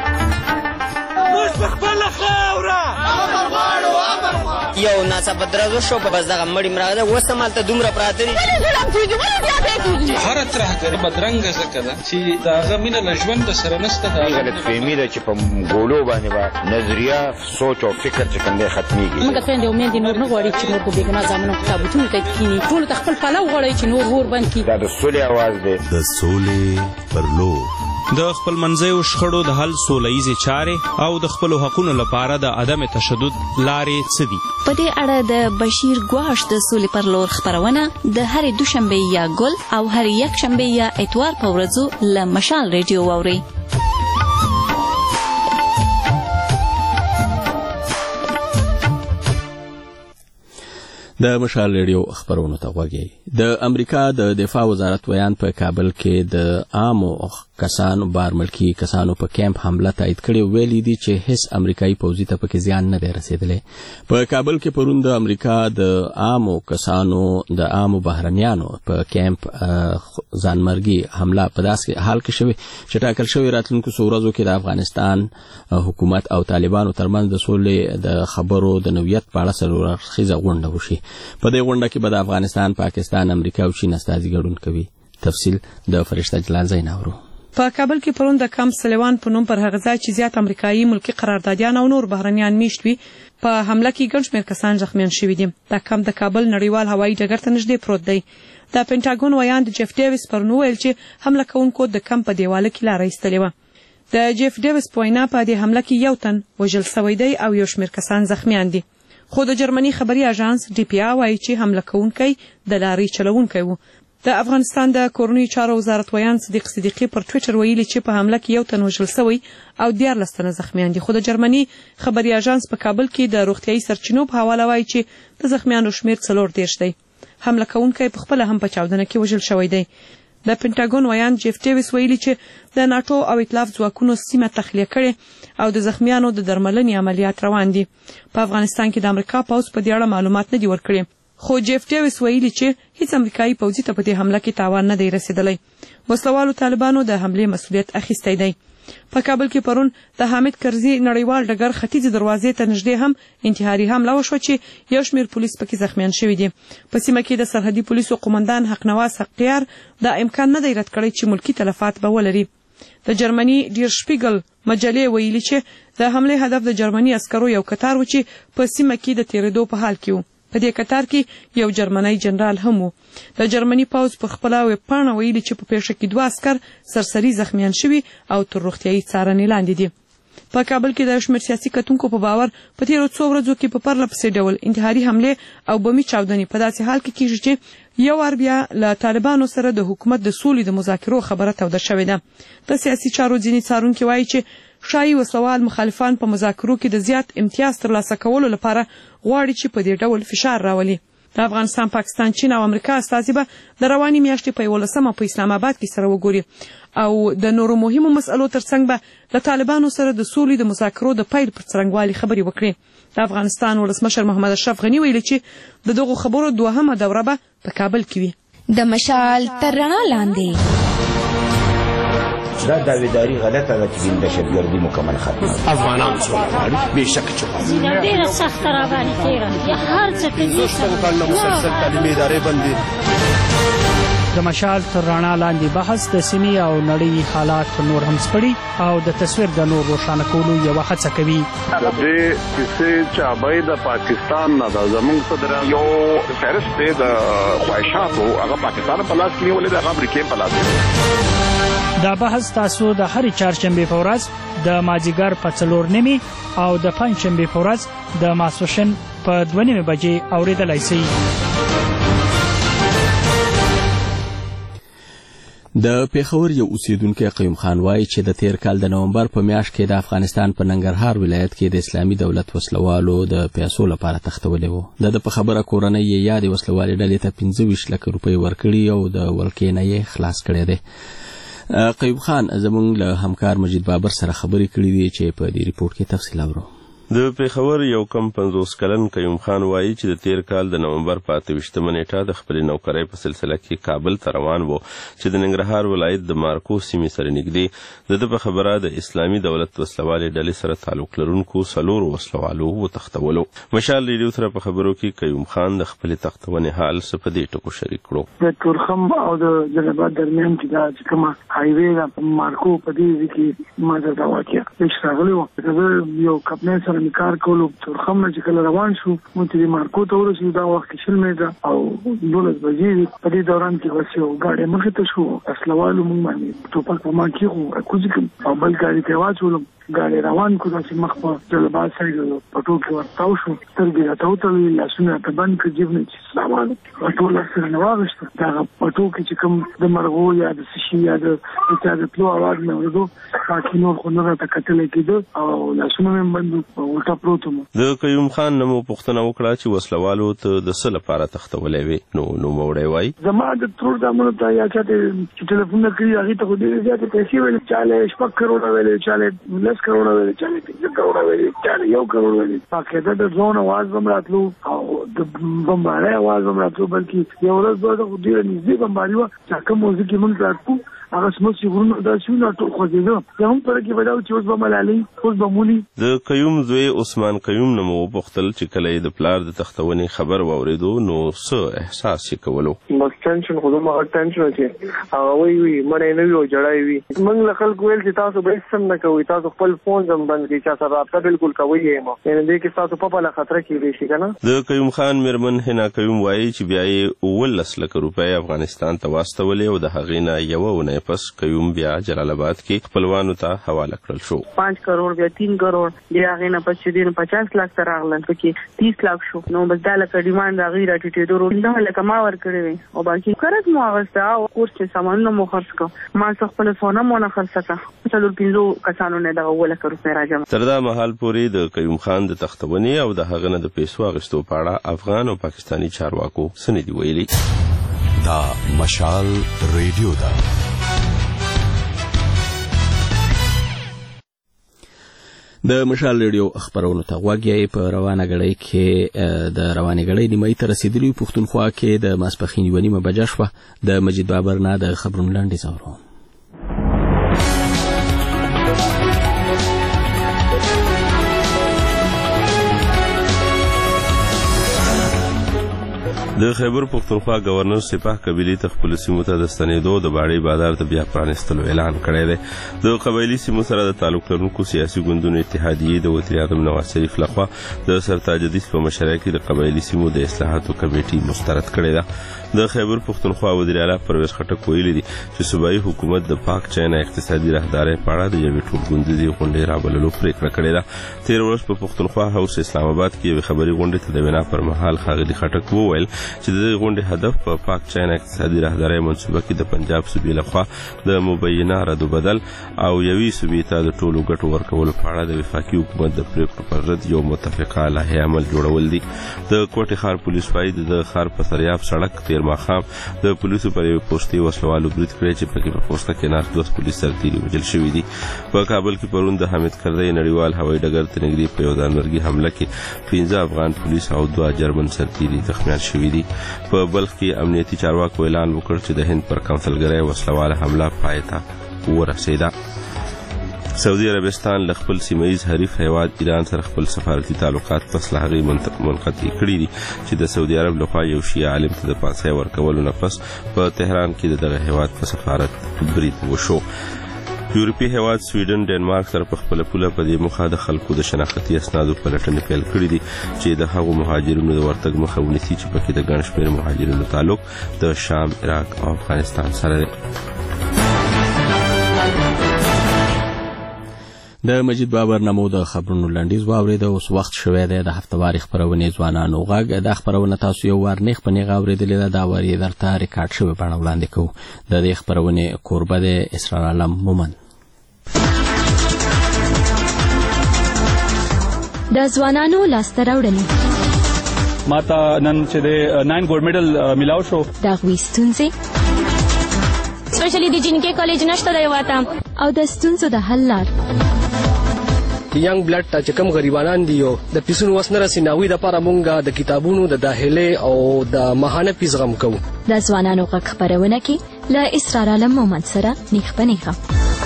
یو ناڅاپه درزو شو په بس دغه مړی مراغه اوس هم هلته دومره پراته دي هره ترهګري بدرنګه ځکه ده چې د هغه مینه له ژونده سره نشته. دا غلطفهمي ده چې په ګولو باندې به نظریه سوچ او فکر چې کوم دی ختمیږي. موږ خویندې او میندې نور نه غواړي چې نور په بېګناه زامنو په تابوتونو ته کښېني ټولو ته خپل پلو غواړي چې نور اور بند کړي. دا د سولې اواز دی. د سولې پر لور د خپل منځیو شخړو د حل سولهییزې چارې او د خپلو حقونو لپاره د عدم تشدد لارې څه دي؟ په دې اړه د بشیر ګواش د سولې پر لور خپرونه د هرې دوشنبې یا ګل او هرې یکشنبې یا اتوار په ورځو له مشال ریډیو واورئ. د مشال ریډیو خبرونو ته غوږی. د امریکا د دفاع وزارت ویان په کابل کې د عامو کسانو بارملکی کسانو په کیمپ حمله تایید کړي ویلي دي چې هیڅ امریکایي پوځي ته پکې زیان نه دی رسیدلی. په کابل کې پرون د امریکا د عامو کسانو د عامو بهرنیانو په کیمپ ځانمرګي حمله په داسې حال کې شوې چې ټاکل شوې راتلونکو څو ورځو کې د افغانستان حکومت او طالبانو ترمنځ د سولې د خبرو د نوعیت په اړه څلور اړخیزه غونډه وشي. په دې غونډه کې به د افغانستان، پاکستان، امریکا او چین استازي ګډون کوي. تفصیل د فرشته جلال زیناورو. په کابل کې پرون د کمپ سلیوان په نوم پر هغه ځای چې زیات امریکایي ملکی قراردادیان او نور بهرنیان میشت وي په حمله کې ګڼ شمېر کسان زخمیان شوي دي. دا کمپ د کابل نړیوال هوایي ډګر ته نږدې پروت دی. د پینټاګون ویان د جیف ډیویس پرون ویل چې حمله کوونکو د کمپ په دیواله کې لاره ایستلې وه. د جیف ډیویس په وینا په دې حمله کې یو تن وژل سوی دی او یو شمېر کسان زخمیان دي. خو د جرمني خبري اژانس DPA وایي چې حمله کوونکی د لارې چلوونکی و. د افغانستان د کورنیو چارو وزارت ویان صدیق صدیقي پر ټویټر ویلي چې په حمله کې 1 تن وژل شوی او 14 تنه زخمیان دي. خو د جرمني خبري اژانس په کابل کې د روغتیايي سرچینو په حواله وایي چې د زخمیانو شمیر 34 دی. حمله کوونکی په خپل هم په چاودنه کې وژل شوی دی. د پینټاګون ویان جیف ډیویس ویلي چې د ناتو او ائتلاف ځواکونو سیمه تخلیه کړې او د زخمیانو د درملنې عملیات روان دي. په افغانستان کې د امریکا پوځ په دې اړه معلومات نه دي ورکړي. خو جیف ډیویس ویلي چې هیڅ امریکایي پوځي ته په دې حمله کې تاوان نه دی رسیدلی. وسلوالو طالبانو د حملې مسؤلیت اخیستی دی. په کابل کې پرون د حامد کرزي نړیوال ډګر ختیځې دروازې ته نږدې هم انتحاري حمله وشوه چې یو شمېر پولیس پکې زخمیان شوي دي. په سیمه کې د سرحدي پولیسو قومندان حقنواس حقیار دا امکان نه دی رد کړی چې ملکي تلفات به ولري. د جرمني ډیر شپیګل مجلې ویلي چې د حملې هدف د جرمني عسکرو یو کتار و چې په سیمه کې د تیرېدو په حال کې و. په دې کتار کې یو جرمنی جنرال هم و. د جرمني پوځ په خپله ویبپاڼه ویلي چې په پیښه کې 2 عسکر سرسري زخمیان شوي او تر روغتیايي څارنې لاندې دي. په کابل کې د شمېر سیاسي کتونکو په باور په تیرو څو ورځو کې په پرله پسې ډول انتحاري حملې او بمي چاودنې په داسې حال کې کیږي چې یو وار بیا له طالبانو سره د حکومت د سولې د مذاکرو خبره توده شوې ده. د سیاسي چارو ځینې څارونکي وایي چې شایي وسلوال مخالفان په مذاکرو کې د زیات امتیاز ترلاسه کولو لپاره غواړي چې په دې ډول فشار راولي. د افغانستان، پاکستان، چین او امریکا استازي به د روانې میاشتې په 11 په اسلام آباد کې سره وګوري او د نورو مهمو مسألو ترڅنګ به له طالبانو سره د سولې د مذاکرو د پیل پر څرنګوالي خبرې وکړي. د افغانستان ولسمشر محمد اشرف غني ویلي چې د دغو خبرو 2مه دوره به په کابل کې وي. د مشال تر رڼا لاندې دا داویداری غلطه ده چې دهشتګردي مکمل ختمه افغانان سوله غواړي بېشکه چې ډېره سخته راباندې تېره یا هر څه کوي شپږ کلونه مسلسل تعلیمي ادارې بندي. د مشال تر رڼا لاندې بحث د سیمې او نړۍ حالات نور هم سپړي او د تصویر د نور روښانه کولو یوه هڅه کوي. د دې کیسې چابۍ د پاکستان نه ده. زموږ صدر یو فهرست دی د خواهشاتو، هغه پاکستان په لاس کې نیولې ده، هغه امریکې په لاس کې. دا بحث تاسو د هرې چهارشنبې په ورځ د مازدیګر په 4:30 او د پنجشنبې په ورځ د ماسپښین په 2:30 بجې اورېدلی شئ. د پیښور یو اوسیدونکی قیوم خان وایي چې د تیر کال د نومبر په میاشت کې د افغانستان په ننګرهار ولایت کې د اسلامي دولت وسلوالو د پیسو لپاره تختولې وو. د په خبره کورنۍ یې یادې وسلوالې ډلې ته 25 لک روپۍ ورکړي او د ولکې نه یې خلاص کړی دی. قیوم خان زموږ له همکار مجید بابر سره خبرې کړې دي چې په دې ریپورت کې تفصیل اورو. د پیښور یو کم 50 کلن قیوم خان وایي چې د تیر کال د نومبر په 28 نیټه د خپل نوکرۍ په سلسله کې کابل ته روان وو چې د ننګرهار ولایت د مارکو سیمې سره نږدې د په خبره د اسلامي دولت وسلوالې ډلې سره تعلق لرونکو 4 وسلوالو وتښتولو. مشال ریډیو سره په خبرو کې قیوم خان د خپل تختونې حال څه په دې ټکو شریک کړو. د تورخم او د جلبات درمیان چې کومه هایوې ده مارکو په دې کې ماده دا واقعیا چې راغلی و. یو کپنې سره کار کولو تورخم نه چې کله روان شو مونږ د مارکو ته ورسېدو. دا وخت کې 12 میده او 12 بجې په دې دوران کې وسیو ګاډي مخې ته شو. اصلوالو مونږ باندې ټوپک په ما کې خو کوزي او بل ګاډي ته واچولم. ګاډي روان کو داسې مخ په جلبات سایډ پټو کې ورتاو شو. سترګې راته وتړلې، لاسونه راته بند کړ، جیب نه چې سامان ټول سره نه واغېسته. دا پټو کې چې کوم د مرغو یا د سشي یا د د تلو اواز مې اورېدو، باقي نور خو نه راته کتلی کېده او لاسونه مې بند وو. د قیوم خان نمو پوښتنه وکړه چې وسلوالو ته د څه لپاره تختولې وي. نو نوموړی وایي زما د ترور زامنو ته یا چاته چې ټلیفون کوي هغې ته خو ډېرې زیاتې پیسې ویلې. چاله 6 کروڑه ویلې، چاله 10 کروڑه ویلې، چاله 15 کروڑه ویلې، چاله 1 کروڑ ویلې. باقاعده د ډرون اواز به م راتلو او د بمبارۍ اواز به م راتلو. بلکې یو ورځ به خو ډېره نږدې بمباري وه چې کوم موضوع کې مونږ راتلو هغه سموڅ چې غرونه داسې وي نو ټول خوځېده. زموږ په کې به دا چې اوس به ملالۍ اوس به مولي. د قیوم زوی عثمان قیوم نه مو وپوښتل چې کله یې د پلار د تختونې خبر واورېدو نو څه احساس یې کولو. بس ټینشن خو زما ټینشن چې هغه وی مړی نه وي او جړی وي. موږ له خلکو ویل چې تاسو به هېڅ هم نه کوئ، تاسو خپل فون هم بند کړئ، چا سره رابطه بالکل کوئ یې مه، یعنې دې کې ستاسو په له خطره کېدی شي که نه. د قیوم خان مېرمن حنا قیوم وایي چې بیا یې 19 لک روپۍ افغانستان ته واستولې او د هغې نه 1 اونۍ پس قیوم بیا جلال آباد کې خپلوانو ته حواله کړل شو. 5 کروڑ بیا 3 کروڑ بیا غینه پس چې 50 لک تر راغلل پکې 30 لک شو. نو بس دا لکه ډیماند غیر راټیټې درو نه لکه ما ور کړی او باقي قرض مو اغسته او کورس چې سامان مو خرڅ کو ما څه خپل سونه مو نه خرڅ کړه څلور 5 کسانو نه دا ولا کړو راځم. تر دا مهال پورې د قیوم خان د تختونی او د هغه نه د پیسو اغستو په اړه افغان او پاکستانی چارواکو سندي ویلي. دا مشال ریډیو دا د مشال ریډیو خبرونو ته غوږی په روانه غړۍ کې د روانه غړۍ نیمه ته رسیدلی پښتونخوا کې د ماسپخین یو نیمه بجه شوه. د مجید بابر نه د خبرونو لاندې زورو. د خیبر پختونخوا گورنر سپاه قبیلې ته خپل سیمو ته د ستنېدو د باړې بازار ته بیا پرانستلو اعلان کړی دی. د قبایلي سیمو سره د تعلق لرونکو سیاسي ګوندونو اتحادیې د وزیر اعظم نواز شریف لخوا د سرتاج حدیث په مشرۍ کې د قبایلي سیمو د اصلاحاتو کمیټې مسترد کړې ده. د خیبر پختونخوا وزیر اعلی پرویز خټک ویلي دي چې صوبایي حکومت د پاک چینه اقتصادي راهدارۍ په اړه د یوې ټولګوندیزې غونډې رابللو پریکړه کړې ده. تیر ورځ په پختونخوا هاوس اسلام آباد کې یوې خبري غونډې ته د وینا پر مهال ښاغلي خټک وویل چې د غونډې هدف په پاک چینه اقتصادي راهدارۍ منصوبه کې د پنجاب صوبې لخوا د مبینه رد و بدل او یوې صوبې ته د ټولو ګټو ورکولو په اړه د وفاقي حکومت د پریکړو پر ضد یو متفقه لایحه عمل جوړول دي. د کوټې ښار پولیس وايي د ښار په سریاب سړک تیر ماښام د پولیسو پر یوې پوستې وسلوالو برید کړی چې پکې په پوسته کې ناست 2 پولیس سرتیري وژل شوي دي. په کابل کې پرون د حامد کرزي نړیوال هوایي ډګر ته نږدې په یو ځانمرګي حمله کې 15 افغان پولیس او 2 جرمن سرتیري زخمیان شوي دي. په بلخ کې امنیتي چارواکو اعلان وکړ چې د هند پر کونسلګرۍ وسلواله حمله پای ته ورسېده. سعودي عربستان له خپل سیمه‌ایز حریف هیواد ایران سره خپل سفارتي تعلقات پس له هغې منقطع کړي دي چې د سعودي عرب لخوا یو شیعه عالم ته د پانسۍ ورکولو نه پس په تهران کې د دغه هیواد په سفارت برید وشو. یورپي هیواد سویډن ډنمارک سره په خپل پوله په دې موخه د خلکو د شناختي اسنادو پلټنې پیل کړې دي چې د هغو مهاجرینو د ورتګ مخه ونیسي چې پکې د ګڼ شمېر مهاجرینو تعلق د شام، عراق او افغانستان سره دی. د مجید بابر نمو د خبرونو لنډیز واورید. اوس وخت شوی دی د هفتواري خبرونې ځوانانو غږ. د خبرونه تاسو یو وار نیغ په نیغ اورېدلې ده. دا وار یې درته ریکارډ شوی بڼه وړاندې کوو. د دې خبرونې کوربه دی اسرار عالم مومن. د ځوانانو لاسته راوړنې ماته نن چې د 9 ګولډ میډل ملاو شو. د هغوی ستونزې سپیشلی د جنکې کالج نشته دی واته او د ستونزو د حل لار. ینګ بلډ ته چې کوم غریبانان دي او د پیسونو وس نه رسي ناوی د پاره مونږه د کتابونو د داخله او د ماهانه فیس غم کوو. د ځوانانو غږ خبرونه کې له اسرار عالم مومن سره نیغ په نیغه.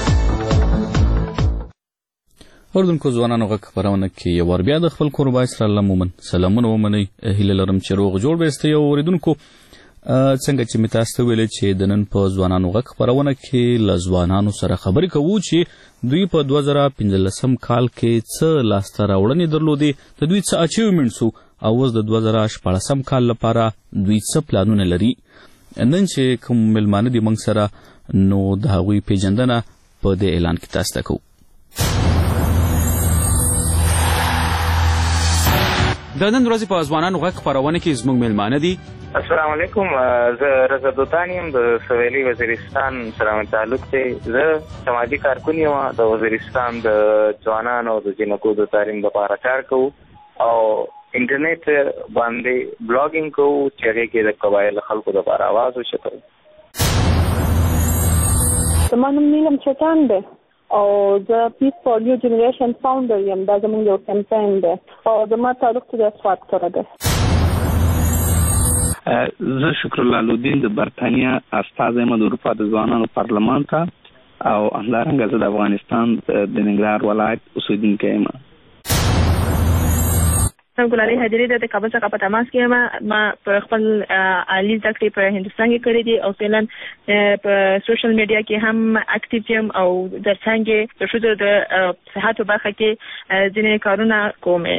اردوونکو ځوانانو غږ خبرونه کې یو ور بیا د خپل کوربه اسرار عالم مومن سلامونه ومنئ. هیله لرم چې روغ جوړ به یاستئ. اوریدونکو څنګه چې مې تاسو ته ویلې چې د نن په ځوانانو غږ خبرونه کې له ځوانانو سره خبرې کوو چې دوی په 2015 کال کې څه لاسته راوړنې درلودې، د دوی څه اچیومنټس او اوس د 2014 کال لپاره دوی څه پلانونه لري. نن چې کوم مېلمانه دي موږ سره نو د هغوی پیژندنه په دې اعلان کې تاسو ته کوو. د نن ورځې په ځوانانو غږ خپرونه کې زموږ مېلمانه دي. السلام علیکم، زه رضا دوتان یم د سویلي وزیرستان سره تعلق دی. زه سماجي کارکون یم. د وزیرستان د ځوانانو او د جنکو د تعلیم لپاره کار کوو او انټرنیټ باندې بلاګینګ کوو چې هغې کې د قبایل خلکو لپاره اواز وشکوو. زما نوم نیلم چټان دی او زه پیس فار نیو جنریشن فاونډر یم. دا زموږ یو کمپین دی او زما تعلق د اسوات سره دی. زه شکر الله لودین د برتانیا استازی یم د اروپا د ځوانانو پارلمان ته او همدارنګه زه د افغانستان د ننګرهار ولایت اوسېدونکی یم. ګلالۍ حیدري د کابل څخه په تماس کې یم. ما په خپل عالي زده کړې په هندوستان کې کړې دي او فعلا په سوشل میډیا کې هم اکټیو یم او د څنګه د ښځو د صحت په برخه کې ځینې کارونه کوم.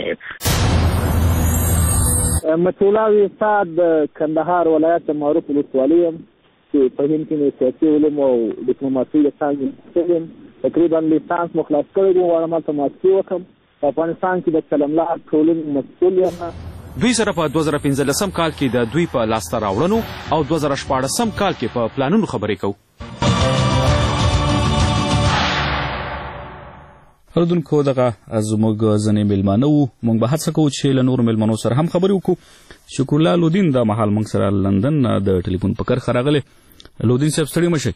مطیع الله استاد د کندهار ولایت د معروف ولسوالۍ یم چې په هند کې سیاسي علوم او ډیپلوماسي د څانګې تقریبا لیسانس مخلص کړی وو، غواړم هلته ماسټري وکړم. په افغانستان کې د قلم لار ټولنې مسؤل یم. دوی سره په 2015 کال کې د دوی په لاسته راوړنو او 2014 کال کې په پلانونو خبرې کوو. اردوونکو دغه زموږ ځینې میلمانه وو. موږ به هڅه کوو چې له نورو میلمنو سره هم خبرې وکړو. شکرالله لودین دا مهال موږ سره لندن د ټلیفون په کرښه راغلی. لودین صاحب ستړي مه شئ.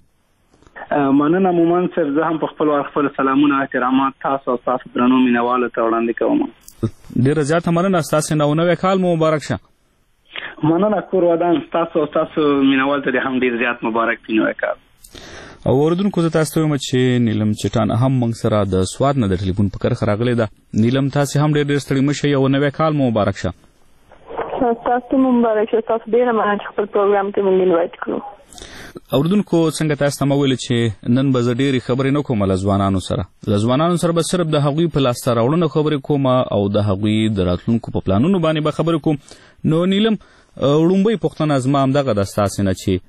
مننه مومن صاحب، زه هم په خپل وار خپل سلامونه احترامات تاسو او تاسو درنو مینوالو ته وړاندې کوم. ډېره زیاته مننه. ستاسې نوی کال مو مبارک شه. مننه کور ودان تاسو او تاسو مینوال ته هم ډېر زیات مبارک وي نوی کال. او اردوونکو زه تاسو ته وایم چې نیلم چټان هم موږ سره د سواد نه د ټلیفون په کرښه راغلی ده. نیلم تاسې هم ډېر ستړي مه شئ او نوی کال مو مبارک شه. تاسو مبارک شه. تاسو ډېره مننه چې خپل پروګرام کې موږ انوایټ کړو. اردوونکو څنګه تاسو ته مو ویل چې نن به زه ډېرې خبرې نه کوم له ځوانانو سره به صرف د هغوی په لاسته راوړنو خبرې کوم او د هغوی د راتلونکو په پلانونو باندې به خبرې کوم. نو نیلم وړومبۍ پوښتنه زما همدغه ده ستاسې نه چې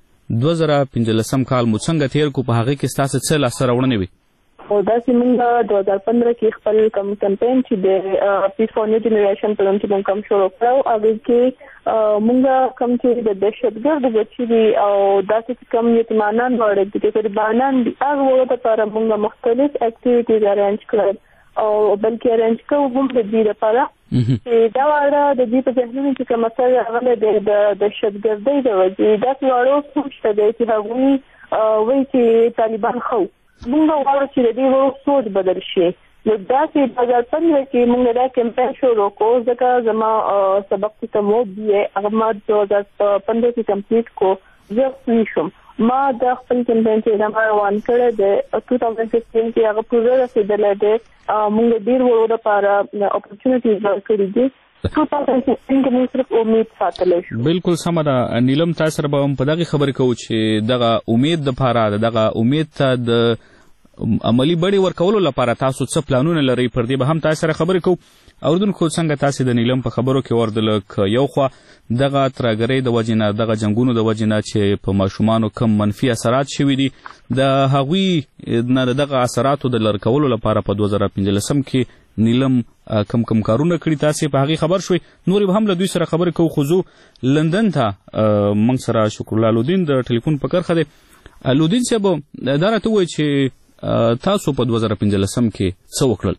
2015 کال مو څنګه تیر کو، په هغې کې ستاسې څه لاسته راوړنې وي؟ او داسې موږ 2015 کې خپل کوم کمپین چې د پیس فور نیو جنریشن په نوم چې موږ کوم شروع کړو، هغې کې موږ کوم چې د دهشتګردو بچي دي او داسې کوم یتیمانان وړي دي چې غریبانان دي، هغه وړو دپاره موږ مختلف اکټیویټیز ارینج کړل او بلکې ارینج کوو هم د دې دپاره چې دا واړه د دې په ذهنونو کې کوم اثر راغلی دی د دهشتګردۍ د وجې، داسې واړه څوک شته دی چې هغوی وایي چې طالبان ښه وو. موږ غواړو چې د دې وړو سوچ بدل شي. نو داسې 2015 کې موږ دا کمپین شروع کړو، ځکه زما سبق چې کوم و BA هغه ما 2015 کې کمپلیټ کړو. زه فری شوم. ما د خپل کمپین چې دا ما روان کړی دی 2015 کې هغه پوره رسېدلی دی. موږ ډېر وړو دپاره اپورچونټیز ورکړي دي. 2016 کې موږ صرف امید ساتلی شو. بلکل سمه ده. نیلم تاسو سره به هم په دغې خبرې کوو چې دغه امید دپاره دغه امید ته د عملي بڼې ورکولو لپاره تاسو څه پلانونه لرئ، پر دې به هم تاسو سره خبرې کوو. اردوونکو څنګه تاسې د نیلم په خبرو کې ورده یو خوا دغه ترهګرۍ د وجې نه، دغه جنګونو د وجې نه چې په ماشومانو کم منفي اثرات شوي دي، د هغوی نه د دغه اثراتو د لرې کولو لپاره په 2015 کې نیلم کم کارونه کړي، تاسې په هغې خبر شوئ. نورې به هم له دوی سره خبرې کوو. خو زه لندن ته موږ سره شکرالله لودین د ټلیفون په کرښه دی. لودین صاحب دا راته ووایي چې تاسو په 2015 کې څه وکړل؟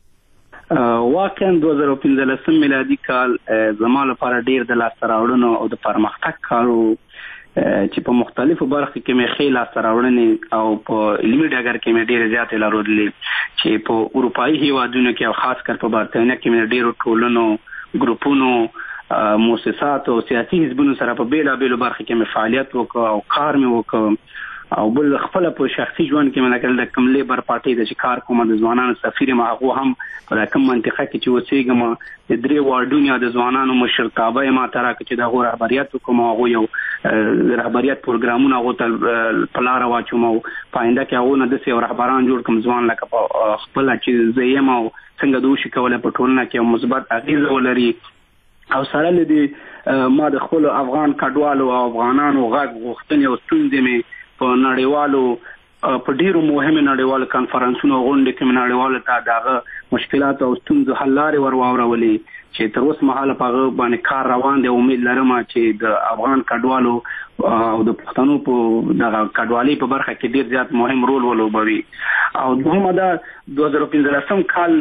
واقعا 2015 میلادي کال زما لپاره ډیر د لاسته راوړنو او د پرمختګ کال و چې په مختلفو برخو کې مې ښې لاسته راوړنې او په علمي ډګر کې مې ډېرې زیاتې لرلې چې په اروپایي هېوادونو کې او خاص کر په برطانیه کې مې ډېرو ټولنو، ګروپونو، مؤسساتو او سیاسي حزبونو سره په بېلابېلو برخو کې مې فعالیت وکړ او کار مې وکړ. او بل خپل په شخصي ژوند کې مې لکه د کوم لیبر پارټۍ د چې کار کوم د ځوانانو سفیر یم، هغه هم په کوم منطقه کې چې اوسېږم د 3 واردونو د ځوانانو مشرتابه یې ما ته راکړه چې د هغو رهبریت وکړم. هغو یو رهبریت پروګرامونه هغو ته په لاره واچوم او په آینده کې هغو نه داسې یو رهبران جوړ کړم ځوان لکه په خپله چې زه یم او څنګه دوی شي کولی په ټولنه کې یو مثبت اغېزه ولري. او سره له دې ما د خپلو افغان کډوالو او افغانانو غږ غوښتنې او ستونزې مې په نړیوالو په ډیرو مهمو نړیوالو کانفرنسونو غونډې کې مې نړیوالو ته د هغه مشکلات او ستونزو حل لارې ور واورولې چې تر اوسه مهاله په هغه باندې کار روان دی. امید لرم چې د افغان کډوالو او د پښتنو په دغه کډوالۍ په برخه کې ډیر زیات مهم رول ولوبوي. او دوهمه دا 2015 کال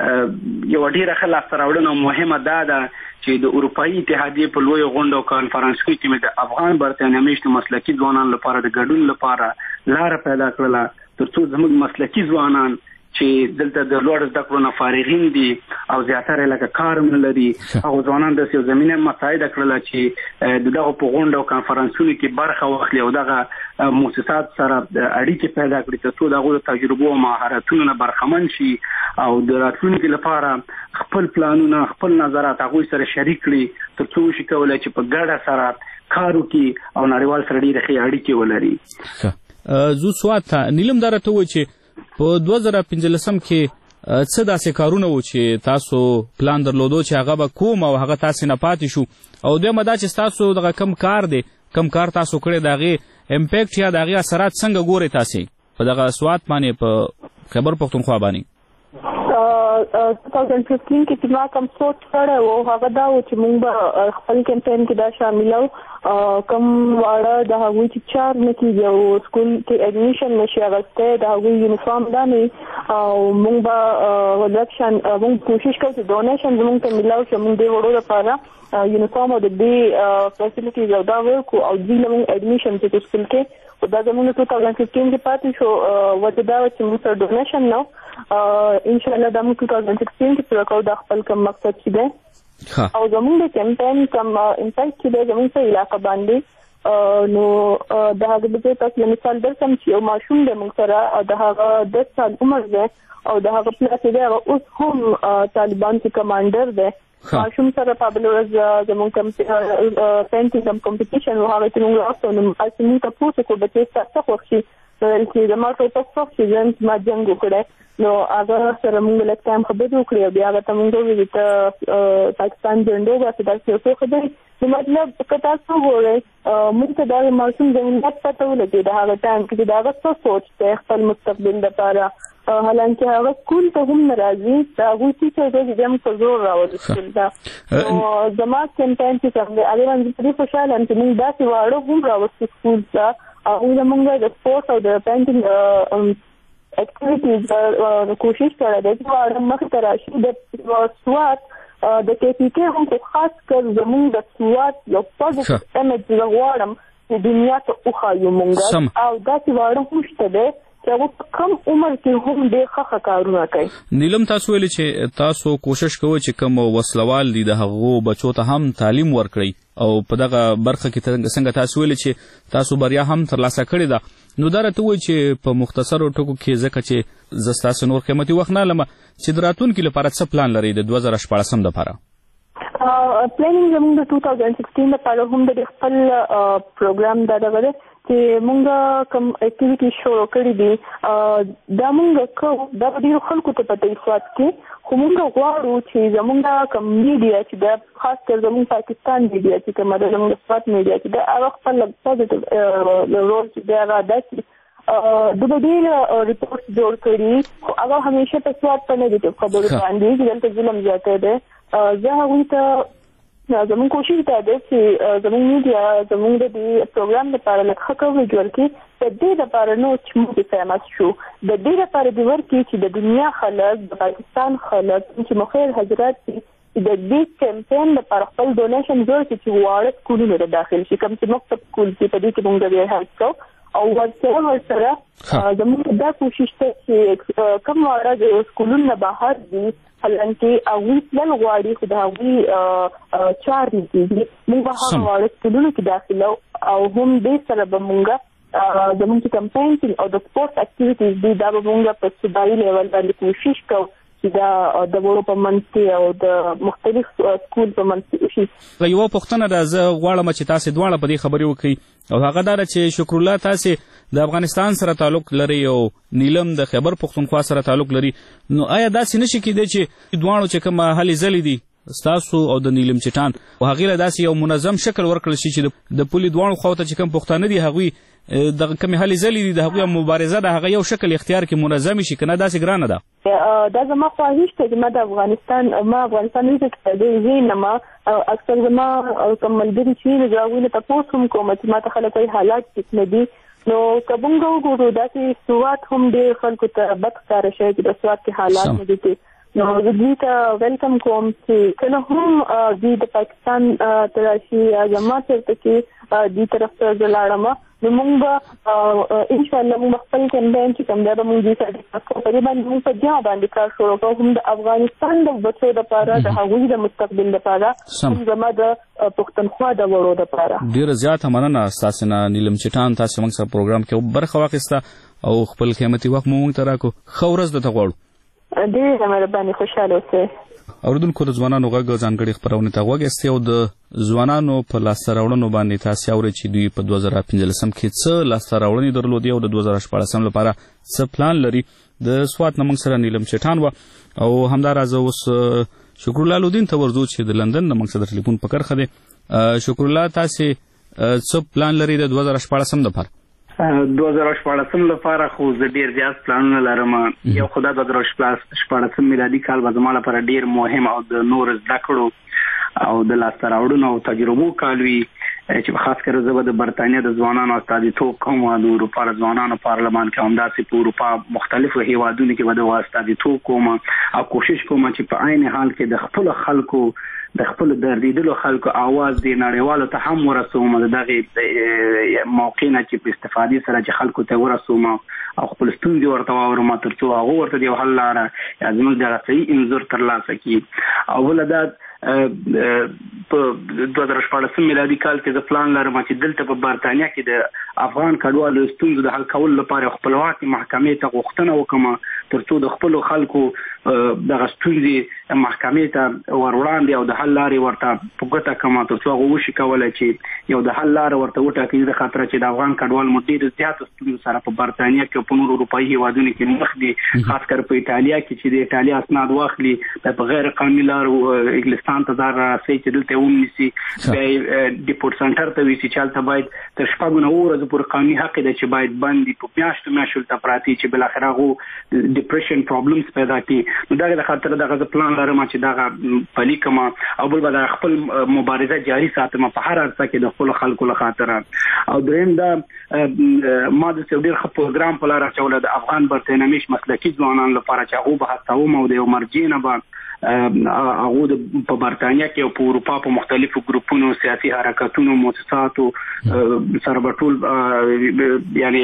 یو ډیره ښه لاسته راوړنه مهمه دا ده چې د اروپایي اتحادیې په لویو غونډو او کانفرنسونو کې مې د افغان برطانیه میشتو مسلکي ځوانانو لپاره د ګډون لپاره لاره پیدا کړله، تر څو زموږ مسلکي ځوانان چې دلته د لوړ زده کړو نه فارغین دي او زیاتره لکه کار هم نه لري، هغو ځوانان داسې یو زمینه مساعده کړله چې د دغو په غونډو او کانفرنسونو کې برخه واخلي او دغه مؤسسات سره اړیکې پیدا کړي تر څو د هغو د تجربو او مهارتونو نه برخمن شي او د راتلونکي لپاره خپل پلانونه، خپل نظرات هغوی سره شریک کړي تر څو وشي کولی چې په ګډه سره کار وکړي او نړیوال سره ډېرې ښې اړیکې ولري. زه سوات ته نیلم دا راته ووایي چې په 2015 کې څه داسې کارونه وو چې تاسو پلان درلودو چې هغه به کوم او هغه تاسې نه پاتې شو، او دویمه دا چې تاسو دغه کم کار دی، کم کار تاسو کړی د هغې امپیکټ یا د هغې اثرات څنګه ګورئ تاسې په دغه سوات باندې په خیبر پښتونخوا باندې 2015 کې چې ما کوم سوچ کړی و هغه دا و چې موږ به خپل کمپین کې دا شاملو کوم واړه د هغوی چې چار نه کېږي او سکول کې اډمیشن نشي اخیستی د هغوی یونیفارم دا نه او موږ به موږ کوشش کوو چې ډونیشن زموږ ته میلاو شي موږ دې وړو لپاره یونیفارم او د دې فیسیلیټیز او دا ورکو او دوی له موږ اډمیشن چې سکول کې دا زموږ 2015 کې پاتې شو وجه دا چې موږ سره ډونیشن نه ان شاء الله دا موږ 2016 کې پوره کوو دا خپل کوم مقصد چې دی او زموږ د کمپین کوم امپیکټ چې دی زموږ په علاقه باندې نو د هغه د تاسو مثال درکم چې یو ماشوم دی موږ سره د هغه 10 سال عمر دی او د هغه پلاس دی اوس هم طالبان کې کمانډر دی ماشوم سره په بل ورځ زموږ کوم پینټینګ کمپټیشن و هغه چې موږ راځو نو اسمه تاسو کو د څه څه خوښي چې د ما په تاسو چې ما جنګ وکړه نو هغه سره موږ لکه ټایم خبرې وکړې بیا هغه موږ ویل ته پاکستان جنډو غواړي دا څه خبرې نو مطلب کته څه وره موږ ته دا ماشوم د ملت پته ولګي دا هغه ټایم کې دا څه سوچ ته خپل مستقبل لپاره حالانکه هغه سکول ته هم ناراضي دا وایي چې د دې په زور راوړل دا نو زما کمپین چې څنګه هغه باندې په خوشاله ام چې موږ داسې واړو هم راوستو سکول ته او موږ د سپورت او د پینټینګ اکټیویټیز کوشش کړې ده چې واړه مخ ته راشي د سوات د KPK هم خاص کر زموږ د سوات یو پوزټیو امیج غواړم چې دنیا ته وښایو موږ او داسې واړه هم شته ده چې هغه کم عمر کې هم ډېر ښه کارونه کوي. نیلم تاسو ویلي چې تاسو کوشش کوئ چې کوم وسلوال دي د هغو بچو ته هم تعلیم ورکړئ او په دغه برخه کې څنګه تاسو ویلي چې تاسو بریا هم ترلاسه کړې ده نو دا راته وایي چې په مختصرو ټکو کې ځکه چې زه ستاسو نور قیمتي وخت نه لرم چې د راتلونکي لپاره څه پلان لرئ د 2014 لپاره؟ پلانینګ زموږ د 2016 لپاره هم د خپل پروګرام دا دی چې موږ کوم اکټیویټي شروع کړې دي دا موږ کوو دا ډېرو خلکو ته په تفصیل کې خو موږ غواړو چې زموږ کوم میډیا چې دا خاص کر زموږ پاکستان میډیا چې کومه د زموږ سوات میډیا چې دا هغه خپل پوزټیو رول چې دا راځي د ډېر ریپورټ جوړ کړي خو هغه همیشه په سوات په نګیټیو خبرو باندې چې دلته ظلم زیاته ده زه هغوی ته زموږ کوشش دا ده چې زموږ میډیا زموږ د دې پروګرام لپاره لږ ښه کوریج ورکړي د دې لپاره نو چې موږ فیمس شو د دې لپاره دې ورکړي چې د دنیا خلک د پاکستان خلک چې مخیر حضرات دي د دې کمپین لپاره خپل ډونیشن جوړ کړي چې واړه سکولونه ته داخل شي کوم چې مکتب سکول کې په دې کې موږ د هیلپ کوو او ورسره زموږ دا کوشش ته چې کوم واړه د سکولونو بهر دي حالانکه هغوی تلل غواړي خو د هغوی چار نه کېږي موږ به هغه واړه سکولونو کې داخله او هم دې سره به موږ زموږ چې کمپین او د سپورټ اکټیویټیز دي دا به موږ په صوبایي لیول باندې کوشش کوو چې دا د وړو په منځ کې او د مختلف سکول په منځ کې وشي. یوه پوښتنه ده زه غواړم چې تاسې دواړه په دې خبرې وکړئ او هغه دا ده چې شکر الله تاسې د افغانستان سره تعلق لري او نیلم د خیبر پښتونخوا سره تعلق لري نو آیا داسې نشي کېدی چې دواړو چې کوم هلې ځلې دي ستاسو او د نیلم چټان او هغې له داسې یو منظم شکل ورکړل شي چې د پولې دواړو خواو ته چې کوم پښتانه دي هغوی دغه کومې هلې ځلې دي د هغوی مبارزه د هغه یو شکل اختیار کې منظمې شي که نه داسې ګرانه ده؟ دا زما خواهش دی چې ما د افغانستان وزیت کړی زه نه ما اکثر زما کوم ملګري چې د هغوی نه تپوس هم کوم چې ما ته خلک وایي حالات ټیک نه دي نو که موږ وګورو داسې سوات هم ډېر خلکو ته بد ښکاره شوی چې د سوات کې حالات نه دي نو زه دوی ته ویلکم کوم چې کله هم دوی د پاکستان ته راشي یا زما چېرته کې دوی طرف ته زه لاړم نو موږ به انشاءالله موږ خپل کمپین چې کوم دی به موږ دوی سره ډسکس کوو په دې باندې موږ په دې باندې کار شروع کوو هم د افغانستان د بچو دپاره د هغوی د مستقبل دپاره هم زما د پښتونخوا د وړو دپاره. ډېره زیاته مننه ستاسې نه نیلم چټان تاسې موږ سره پروګرام کې برخه واخیسته او خپل قیمتي وخت مو موږ ته راکړو ښه ورځ درته غواړو. ډېره مهرباني خوشحاله اوسئ. اوریدونکو د ځوانانو غږ ځانګړې خپرونې ته غوږ ایستی او د ځوانانو په لاسته راوړنو باندې تاسې اورئ چې دوی په 2015 کې څه لاسته راوړنې درلودې او د 2014 لپاره څه پلان لري. د سوات نه موږ سره نیلم چټان وه او همداراز اوس شکر الله الدین ته ورځو چې د لندن نه موږ سره ټلیفون په کرښه دی. شکر الله تاسې څه پلان لري د 2014 لپاره؟ 2014 لپاره خو زه ډیر زیات پلانونه لرم. یو خدای 2014 میلادي کال به زما لپاره ډیر مهم او د نور زده کړو او د لاسته راوړنو او تجربو کال وي چې خاص کر زه به د برتانیا د ځوانانو استازیتوب کوم او د اروپا د ځوانانو پارلمان کې همداسې په اروپا مختلفو هیوادونو کې به د استازیتوب کوم او کوشش کوم چې په عین حال کې د خپل خلکو د خپل دردیدلو خلکو आवाज د نړیوالو ته هم ورسوم د دغه موقع نه چې په استفادې سره چې خلکو ته ورسوم او خپل ستونزې ورته واورم ترڅو هغه ورته د حل لاره یا زموږ د صحیح انځور ترلاسه کړي. او ولدا په 2014 میلادي کال کې د پلان لرم چې دلته په برتانیا کې د افغان کډوالو ستونزو د حل کولو لپاره خپلواکي محکمې ته غوښتنه وکړم ترڅو د خپل خلکو د ستونزې محکمې ته وروړاندې او د حل لارې ورته په ګوته کړم ترڅو هغه وشي کولای چې یو د حل لاره ورته وټاکي د خاطر چې د افغان کډوال ډېر زیات ستونزو سره په برتانیا کې او په نورو اروپایي هیوادونو کې مخ دي، خاص کر په ایټالیا کې چې د ایټالیا اسناد واخلي په غیر قانوني لارو انګلستان ته ځار راسي چې دلته ونیسي د ډیپورټ سنټر ته ویسي چې هلته باید تر شپږو نه اووه ورځو پورې قانوني حق دی چې باید بند په میاشتو ته پراته چې بالاخره هغو ډیپریشن پرابلمز پیدا کړي. نو دغه د خاطر دغه زه پلان لرم چې دغه پلي کړم او بل به د خپل مبارزه جاري ساتم په هر ارڅه کې د خپل خلکو له خاطر. او دریم دا ما د ډېر ښه پروګرام په لاره اچولی د افغان برتانوي مسلکي ځوانانو لپاره چې هغو به هڅوم او د یو مرجع نه به هغه په برتانیا کې او په اروپا په مختلفو ګروپونو سیاسي حرکتونو مؤسساتو سره به ټول یعنی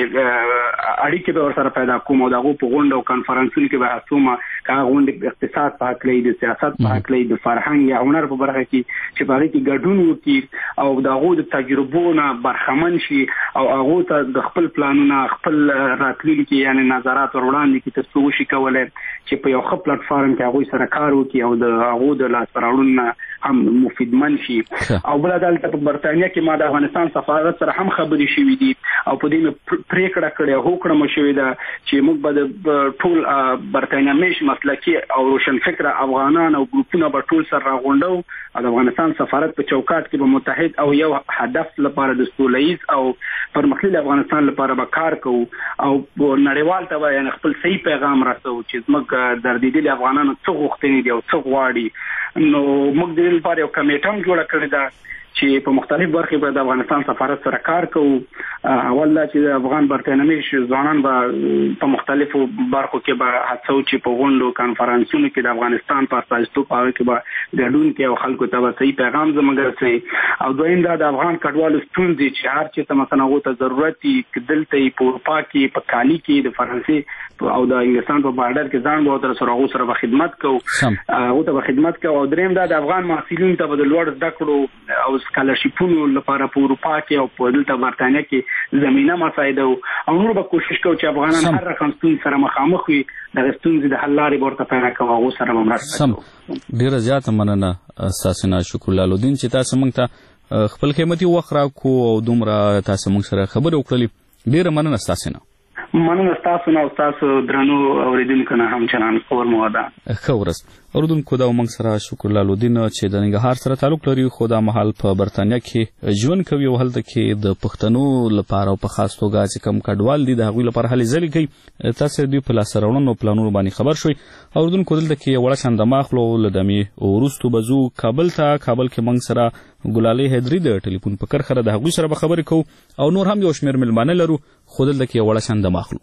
اړیکې به ورسره پیدا کوم او دغه په غونډو او کانفرنسونو کې به هڅوم چې غونډې اقتصاد په هکله د سیاست په هکله د فرهنګ یا هنر په برخه کې چې په هغه کې ګډون وکړي او دغه د تجربو نه برخمن شي او هغه ته د خپل پلانونه خپل راتلونکي یعنی نظرات وړاندې کې ترڅو وشي کولای چې په یو ښه پلیټ فارم کې هغه سره کار وکړي او د هغه د لاس راوړنه هم مفیدمن شي. او بل دلته په برتانیا کې ما د افغانستان سفارت سره هم خبرې شوې دي او په دې پریکړه کړې هوکړه مو شوې ده چې موږ به ټول برتانیایي مسلکي او روشن فکر افغانان او ګروپونه به ټول سره راغونډو او د افغانستان سفارت په چوکاټ کې به متحد او یو هدف لپاره د سولهییز او پرمختللي افغانستان لپاره به کار کوو او نړیوال ته به یعنې خپل صحیح پیغام رسوو چې زموږ دردیدلي افغانانو څه غوښتنې دي او څه غواړي. نو موږ د دې لپاره یو کمیټه هم جوړه کړې ده چې په مختلف برخې به د افغانستان سفارت سره کار کوو. اول دا چې د افغان برتانوي ځوانان به په مختلفو برخو کې به هڅو چې په غونډو کانفرنسونو کې د افغانستان په استازیتوب هغه کې به ګډون کوي او خلکو ته به صحیح پیغام زموږ رسوي. او دویم دا د افغان کډوالو ستونزې چې هر چېرته مثلا هغو ته ضرورت وي دلته یې په اروپا کې په کالي کې د فرانسې او د انګلستان په بارډر کې ځان به ورسره هغو سره به خدمت کوو هغو ته به خدمت کوو. او دریم دا د افغان محصلینو ته به د لوړ زده کړو او سکالرشیپونو لپاره په اروپا کې او په دلته برتانیا کې زمینه مساعده او نور به کوشش کوو چې افغانان هر رقم ستونزې سره مخامخ وي دغه ستونزې د حل لارې به ورته پیدا کوو هغو سره به مرسته کوو. ډېره زیاته مننه ستاسې نه شکرالله الدین چې تاسو موږ ته خپل قیمتي وخت راکړو او دومره تاسو موږ سره خبرې وکړلې. ډېره مننه ستاسې نه. مننه ستاسو نه او ستاسو درنو اورېدونکو نه هم چنان خبر مو ده. ښه ورځ. اورېدونکو دا موږ سره شکرالله الدین چې د ننګرهار سره تعلق لري خو دا مهال په برتانیا کې ژوند کوي او هلته کې د پښتنو لپاره او په خاص توګه چې کوم کډوال دي د هغوی لپاره هلې ځلې کوي. تاسو دوی په لاسته راوړنو او پلانونو باندې خبر شوئ. اورېدونکو دلته کې یو وړه شاندمه اخلو له دمې وروستو به ځو کابل ته. کابل کې موږ سره ګلالۍ حیدري د ټلیفون په کرښه د هغوی سره به خبرې کوو او نور هم یو شمېر مېلمانه لرو خو دلته کې یو وړه شاندمه اخلو.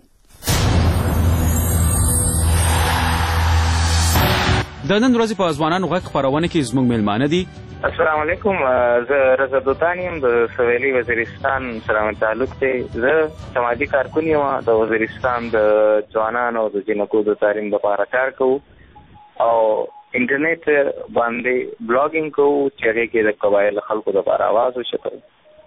د نن ورځې په ځوانانو غږ خپرونه کې زموږ میلمانه دي. السلام علیکم، زه رضا دوتان یم د سویلي وزیرستان سره مې تعلق دی. زه سماجي کارکون یم د وزیرستان د ځوانانو د جنکو د تعلیم لپاره کار کوو او انټرنیټ باندې بلاګینګ کوو چې هغې کې د قبایلو خلکو لپاره اواز وشکوو.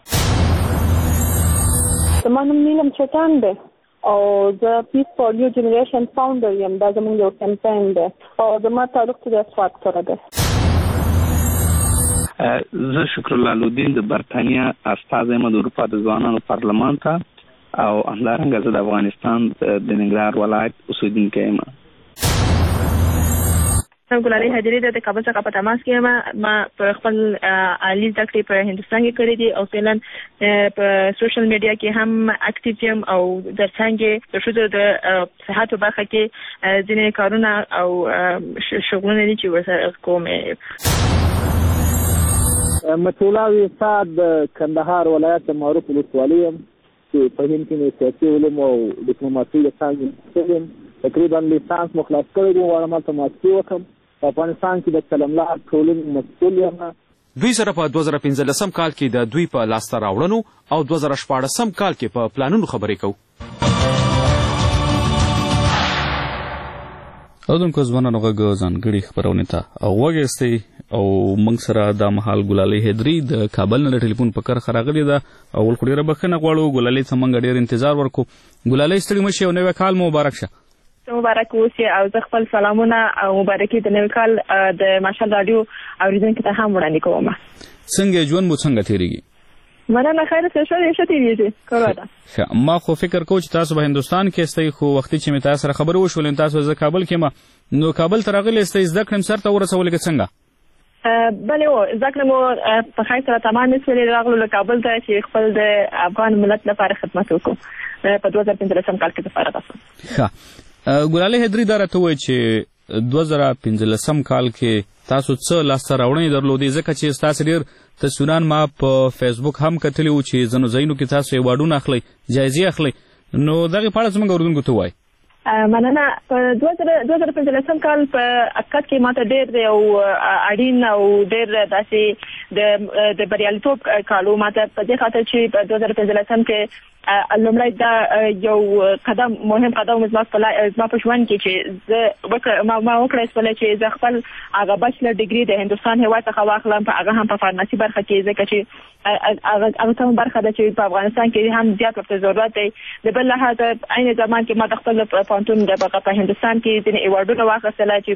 زما نوم نیلم چټان دی او زه پیس فار نیو جنریشن فاونډر یم. دا زموږ یو کمپین دی او زما تعلق د اسوات سره دی. زه شکرالله الدین د برتانیا استازی یم د اروپا د ځوانانو پارلمان ته او همدارنګه زه د افغانستان د ننګرهار ولایت اوسېدونکی یم. ګلالۍ هدیرې د کابل څخه په تماس کې ما په خپل عالی زده کړې په هندوستان کې کړې دي او فعلا په سوشل میډیا کې هم اکټیو یم او ترڅنګ د ښځو د صحت په برخه کې ځینې کارونه او شغلونه دي چې ورسره کوم. مطلع استاد د کندهار ولایت د معروف ولسوالۍ یم چې په هند کې مې سیاسي علوم او ډیپلوماسي د څانګې یم. تقریبا لیسانس مو خلاص کړی دی، غواړم هلته ماسټري وکړم. په افغانستان کې د قلم لار ټولنې مسؤل یم. دوی سره په 2015 کال کې د دوی په لاسته راوړنو او 2014 کال کې په پلانونو خبرې کوو. اودونکو ځوانانو غږ ځانګړي خبرونه ته غوږ ایستئ او موږ سره د مهال ګلالۍ هدري د کابل نه ټلیفون په کرخه راغلې ده. اول خو ډېره بخښنه غواړو ګلالۍ ته موږ ډېر انتظار ورکو. ګلالۍ ستړي مه شئ او نوی کال مو مبارک شه. مبارک اوسې او زه خپل سلامونه او مبارکي د نوي کال د ماشال راډیو اوریدونکو ته هم وړاندې کوم. څنګه ژوند مو څنګه تېرېږي؟ مننه، خیر څه تېرېږي کورا ده. ما خو فکر کوم چې تاسو به هندوستان کې استئ، خو وختي چې مې تاسو سره خبرې وشولې تاسو زه کابل کې ما نو کابل ته راغلې استئ، زده کړې مې سرته ورسولې که څنګه؟ بله زده کړې مو په خیر سره تمام شولې، راغلو له کابل ته چې خپل د افغان ملت لپاره خدمت وکړو. په 2015 کال کې د فارغ شوم. ښه ګلالۍ هدري دا راته ووایي چې 2015 کال کې تاسو څه لاسته راوړنې درلودې، ځکه چې ستاسو ډېر تصویران ما په فیسبوک هم کتلي وو چې ځینو ځایونو کې تاسو ایوارډونه اخلئ، جایزې اخلئ، نو دغې په اړه زموږ اورېدونکو ته ووایئ. مننه. په 2015 کال په حقیقت کې ماته ډېر یو اړین او ډېر داسې د بریالیتوب کال و ماته په دې خاطر چې په 2015 کې لومړی دا یو قدم مهم قدم زما په ژوند کې چې ما وکړی سوله چې زه خپل هغه بچلر ډیګري د هندوستان هېواد څخه واخلم، په هغه هم په فارماسي برخه کې، ځکه چې هغه کومه برخه ده چې په افغانستان کې هم زیات ورته ضرورت دی. د بل لحاظه عین زمان کې ما د خپل پوهنتون په هندوستان کې ځینې ایوارډونه واخیستله چې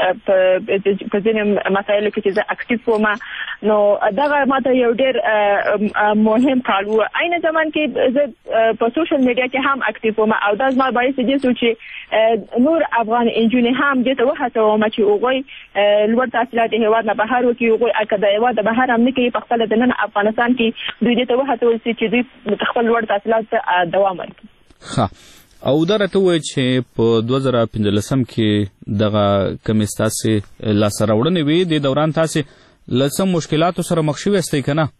په ځینې مسایلو کې چې زه اکټیو وم، نو دغه ماته یو ډېر مهم کال و. عین زمان کې زه په سوشل میډیا کې هم اکټیو وم او دا زما باعث دې شو چې نور افغان انجونې هم دې ته وهڅوم چې هغوی لوړ تحصیلات د هېواد نه بهر وکړي، هغوی که د هېواد د بهر هم نه کوي، په خپله د نن افغانستان کې دوی دې ته وهڅول شي چې دوی خپل لوړ تحصیلات ته دوام ورکړي. ښه او دا راته ووایي چې په 2015 کې دغه کومې ستاسې لاسته راوړنې وې دې دوران تاسې له څه مشکلاتو سره مخ شوي استئ که نه؟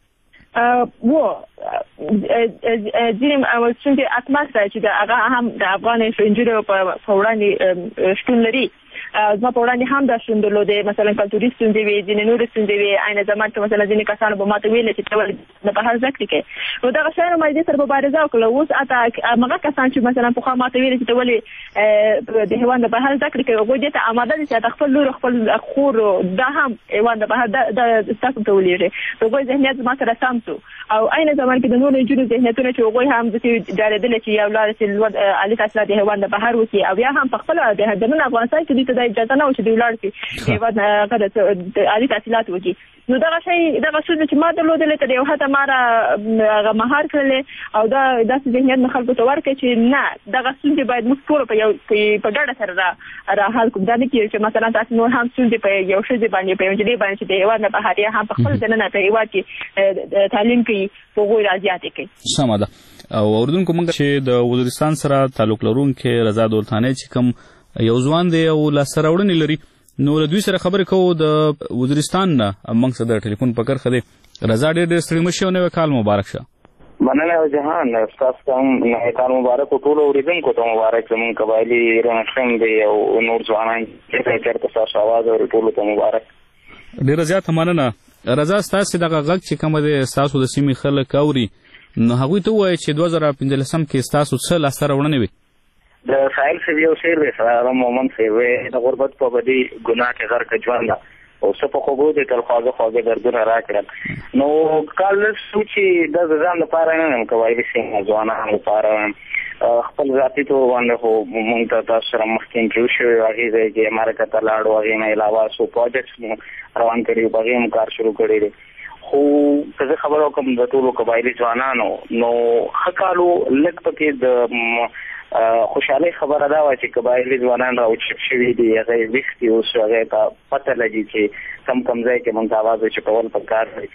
ځینې ستونزې حتما شته چې هغه هم د افغان نجونو په وړاندې شتون لري. زما په وړاندې هم دا شتون درلودې، مثلا کلتوري ستونزې وې، ځینې نورې ستونزې وې. عین زمان کې مثلا ځینې کسانو به ماته ویلې چې ته ولې نه بهر زده کړې کوې، نو دغه شیانو ما دې سره مبارزه وکړله. اوس حتی هغه کسان چې مثلا پخوا ماته ویلې چې ته ولې د هېواد نه بهر زده کړې کوې، هغوی دې ته آماده دي چې خپل لور خپل خور دا هم هېواد نه بهر ستاسو ته ولېږي. هغوی ذهنیت زما سره سم شو او عین زمان کې د نورو نجونو ذهنیتونه چې هغوی هم داسې ډارېدله چې یو لاره چې لوړ عالي تحصیلات د هېواد نه بهر وکړي او یا هم په خپله د نن افغانستان کې دوی ته دا اجازه نه و چې دوی ولاړ شي هېواد نه عالي تحصیلات وکړي. نو دغه ستونزې چې ما درلودلې تر یو حده ما هغه مهار کړلې او دا داسې ذهنیت مې خلکو ته ورکړی چې نه، دغه ستونزې باید موږ ټولو په ګډه سره را حل کړو. دا نه کېږي چې مثلا تاسو نور هم ستونزې په یو ښځې باندې په یو نجلۍ باندې چې د هېواد نه بهر یا هم په خپل دننه په هېواد کې تعلیم کوي هغوی را زیاتې کوي. سمه ده. او اردوونکو موږ چې د وزیرستان سره تعلق لرونکي رضا دولتانی چې کوم یو ځوان دی او لاسته راوړنې لري، نو له دوی سره خبرې کوو. د وزیرستان نه موږ سره د ټلیفون په کرښه دی. رضا ډېر ستړي مه شئ او نوی کال مبارک شه. مننه او جهان ستاسو ته هم نوی کال مبارک او ټولو اورېدونکو ته مبارک. زموږ قبایلي رنشن دی او نور ځوانان چېرته ستاسو اواز اوري ټولو ته مبارک. ډېره زیاته مننه. رضا ستاسې دغه غږ چې کومه دی ستاسو د سیمې خلک اوري، نو هغوی ته ووایئ چې 2015 کې ستاسو څه لاسته راوړنې وې؟ د ساحل صاحب یو شعر دی، سلام مومن صاحب، د غربت په بدي ګناه کې غرقه ژوند ده او څه په خوبو دې تل خواږه دردونه راکړل. نو کال څو چې د ځان لپاره نه یم قبایلي سیمه ځوانانو لپاره خپل ذاتي تور باندې خو مونږ ته تاسو سره مخکې انټرویو شوی، هغې ځای کې امریکا ته لاړو، هغې نه علاوه څو پروجیکټس مو روان کړي، په هغې هم کار شروع کړی دی. خو که زه خبره وکړم د ټولو قبایلي ځوانانو نو ښه کالو لږ پکې د خوشحالۍ خبره دا وه چې قبایلي ځوانان راوچپ شوي دي هغه یې ویښ دي اوس هغې ته پته لګي چې کم ځای کې موږ ته اواز اوچتول پکار دی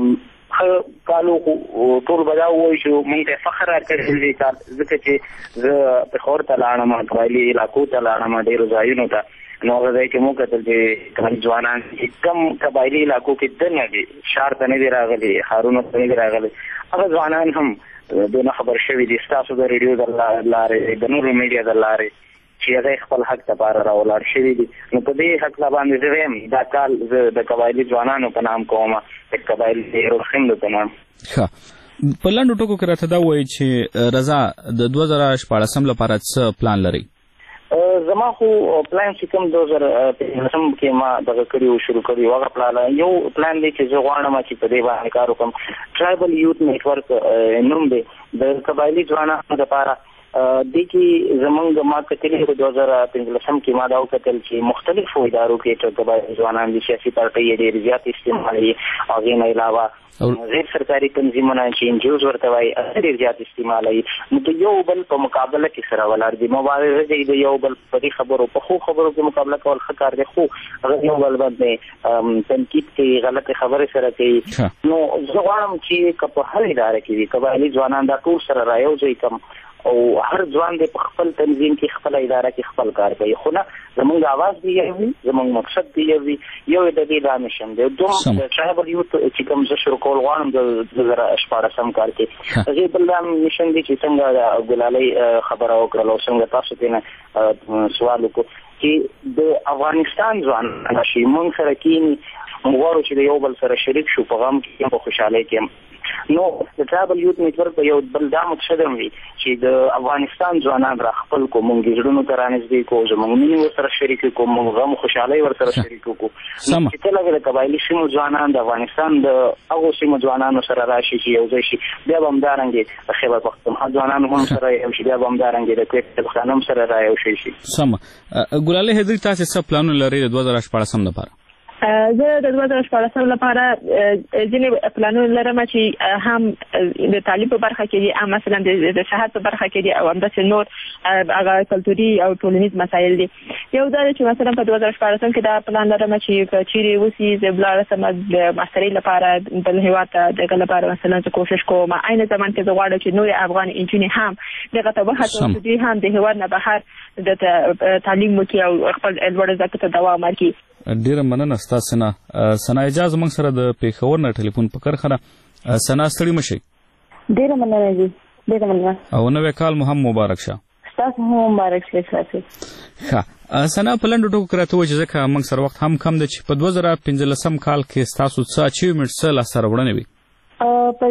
ښه کالو ټول به دا ووایي چې موږ ته فخر راکړی دی ځکه چې زه پېښور ته لاړم قبایلي علاقو ته لاړم ډېرو ځایونو ته نو هغه ځای کې موږ کتل چې قبایلي ځوانان چې کم قبایلي علاقو کې دننه دي ښار ته نه دي راغلي ښارونو ته نه دي راغلي هغه ځوانان هم دونه خبر شوي دي ستاسو د ریډیو د لارې د نورو میډیا د لارې چې هغه خپل حق لپاره راولاړ شوي دي نو په دې حق باندې زه وایم دا کال زه د قبایلي ځوانانو په نام کوم د قبایلي روخیندو په نام. ښه په لنډو ټکو کې راته دا ووایي چې رضا د 2014 لپاره څه پلان لرئ؟ زما خو پلان چې کوم 2015 کې ما دغه کړي شروع کړي هغه پلان یو پلان دی چې زه غواړم چې په دې باندې کار وکړم ټرایبل یوث نیټورک نوم دی د قبایلي ځوانانو لپاره دې کې زمونږ ما کتلې په 2015 کې ما دا وکتل چې مختلفو ادارو کې قبایلي ځوانان د سیاسي پارټۍ ډېر زیات استعمالوي هغې نه علاوه غیر سرکاري تنظیمونه چې انجیوز ورته وایي ډېر زیات استعمالوي نو د یو بل په مقابله کې سره ولاړ دي مبارزه کوي د یو بل په دې خبرو په ښو خبرو کې مقابله کول ښه کار دی خو هغه یو بل باندې تنقید کوي غلطې خبرې سره کوي نو زه غواړم چې که په هر اداره کې وي قبایلي ځوانان دا ټول سره رایوځي کم او هر ځوان دی په خپل تنظیم کې خپل اداره کې خپل کار کوي خو نه زمونږ اواز دی یو وي زمونږ مقصد دی یو وي یو د دې دا مشن دی دوم د ټرایبل یوث چې کوم زه شروع کول غواړم د 2014 کال کې هغې بل دا مشن دی چې څنګه د ګلالۍ خبره وکړله او څنګه تاسو ترې نه سوال وکړو چې د افغانستان ځوانان شي موږ سره کینی موږ غواړو چې د یو بل سره شریک شو په غم کې په خوشحالۍ کې نو د ټرایبل یوث نیټورک په یو بل دا مقصد هم وي چې د افغانستان ځوانان را خپل کو موږ زړونو ته رانږدې کو زموږ مینې ورسره شریک کو موږ غم خوشحالۍ ورسره شریک کو چې کله د قبایلي سیمو ځوانان د افغانستان د هغو سیمو ځوانانو سره راشي چې یو ځای شي بیا به همدارنګې د خیبر پښتونخوا ځوانان هم سره یو شي بیا به همدارنګې د کویت پښتانه هم سره رایو شي. سمه ګلالۍ حیدري تاسې څه پلانونه لرئ د 2014 لپاره؟ زه د 2014 لپاره ځینې پلانونه لرم چې هم د تعلیم په برخه کې دي مثلا د صحت په برخه کې دي او همداسې نور هغه کلتوري او ټولنیز مسایل دي. یو دا چې مثلا په 2014 کې دا پلان لرم چې چیرې وسی زه بلاړ سم د ماسترۍ لپاره بل هیواد ته دغه لپاره مثلا زه کوشش کوم عین زمان کې زه غواړم چې نور افغان انجینر هم دغه ته وخت دوی هم د هیواد نه بهر د تعلیم وکړي او خپل لوړ زده کړې ته دوام ورکړي. ډیره مننه ستاسو نه. سنا اجازه موږ سره د پیښور نه ټلیفون په کرخه سنا ستړي مشي. ډیره مننه جی ډیره مننه او نوې کال مو هم مبارک شه. تاسو هم مبارک شه تاسو. ښه سنا په لنډو ټکو کې راته وایي چې ځکه موږ سره وخت هم کم دی چې په 2015 کال کې ستاسو څه اچیومنټ څه لاسته راوړنې وي؟ په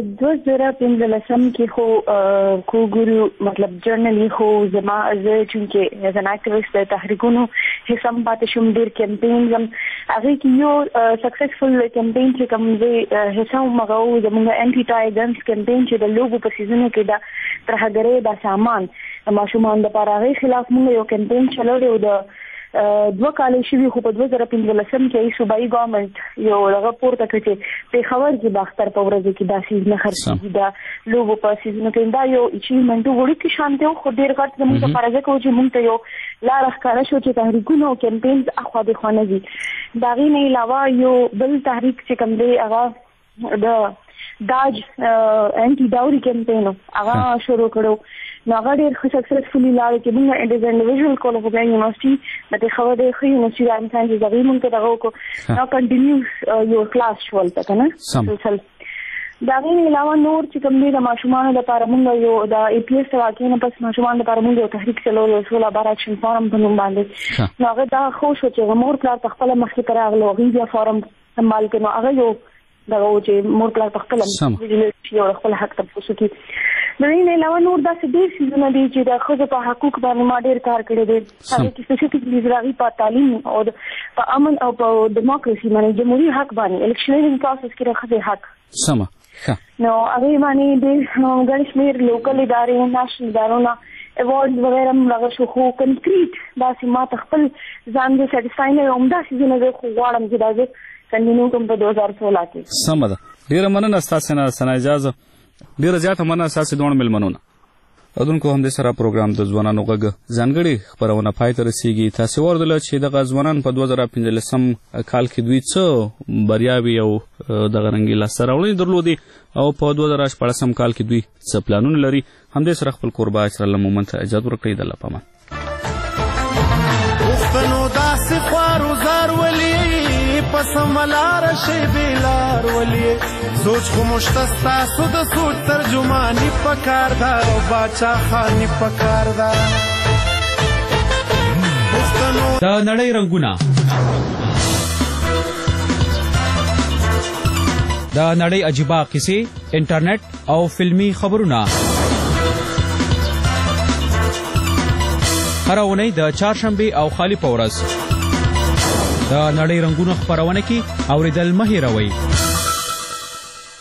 2015 کې خو ګورو مطلب جرنالي خو زما زه چې as an activist د تحریکونو حساب پاتې شوم ډېر کمپینز هم هغه کې یو سکسسفل کمپین چې کوم زه حساب مغو زموږ انټي ټایګنز کمپین چې د لوګو په سیزن کې دا ترهګرې د سامان ماشومان د پاره خلاف موږ یو کمپین چلوړو د 2 کال شوي خو په 2015 کې صوبایي ګورنمنت یو هغه پورته کړ چې په خبر کې باختر په ورځ کې داسې نه خرڅېږي دا لوګو په سیزن کې دا یو اچیومنټ وړي کې شانته خو ډېر غټ زموږ لپاره ځکه چې موږ ته یو لار ښکاره شو چې تحریکونه او کمپینز اخوا د خوانه دي. دا غي نه علاوه یو بل تحریک چې کوم دی هغه د داج انټي ډاوري کمپین هغه شروع کړو نو هغه ډېر سکسسفولي لاړ چې موږ د انډیویډوال کالج یونیورسيټي د خبرې خو یونیورسيټي د انسان چې زغی موږ ته دغه کو نو کنټینیوس یو کلاس شول تا کنه دا غوښنه علاوه نور چې کوم دي د ماشومان لپاره موږ یو د ای پی ایس واقعي نه پس ماشومان لپاره موږ یو تحریک چلول وسوله بار اکشن فورم په نوم باندې نو هغه دا خو شو چې مور پلار خپل مخکې راغلو غوږی فورم مال کې نو هغه یو دا چې مور پلار خپل یو خپل حق تفصیل کی نه علاوه نور داسې ډېر څیزونه دي چې د ښځو په حقوق باندې ما ډېر کار کړی دی هغې کې سپیسیفیکلی زراعي په تعلیم او په امن او په ډیموکراسي باندې جمهوري حق باندې الیکشنریزم پروسس کې د ښځې حق سمه نو هغې باندې ډېر ګڼ شمېر لوکل ادارې ناشنل ادارونه ایوارډز وغیره هم دغه شو خو کنکریټ داسې ما ته خپل ځان دې سیټسفای نه وي همدا څیزونه زه خو غواړم چې دا زه کنټینیو کوم په 2016 کې. سمه ده ډیره مننه ستاسو نه سنا اجازه ډیره زیاته مننه ستاسو دوه ملمنونه اودونکو هم د سره پروګرام د ځوانانو غږ ځانګړي خبرونه پای ته رسیږي تاسو وردل چې د ځوانان په 2015 کال کې دوی څه بریاوي او د غرنګي لاسراوړنې درلودي او په 2014 کال کې دوی څه پلانونه لري هم د سره خپل قربا اسرائیل مومنت اجازه ورکړي د الله پامان وختنو داسې خوارو زار ولي پسملار شي بیلار ولي سوچ خو مشتستا سود سوچ ترجمانی پکار دا او باچا خانی پکار دا د نړۍ رنگونه د نړۍ عجیبه قصې انټرنیټ او فلمی خبرونه هر اونۍ د چهارشنبه او خالی په ورځ د نړۍ رنگونه خبرونه کې اوریدل مه هېروئ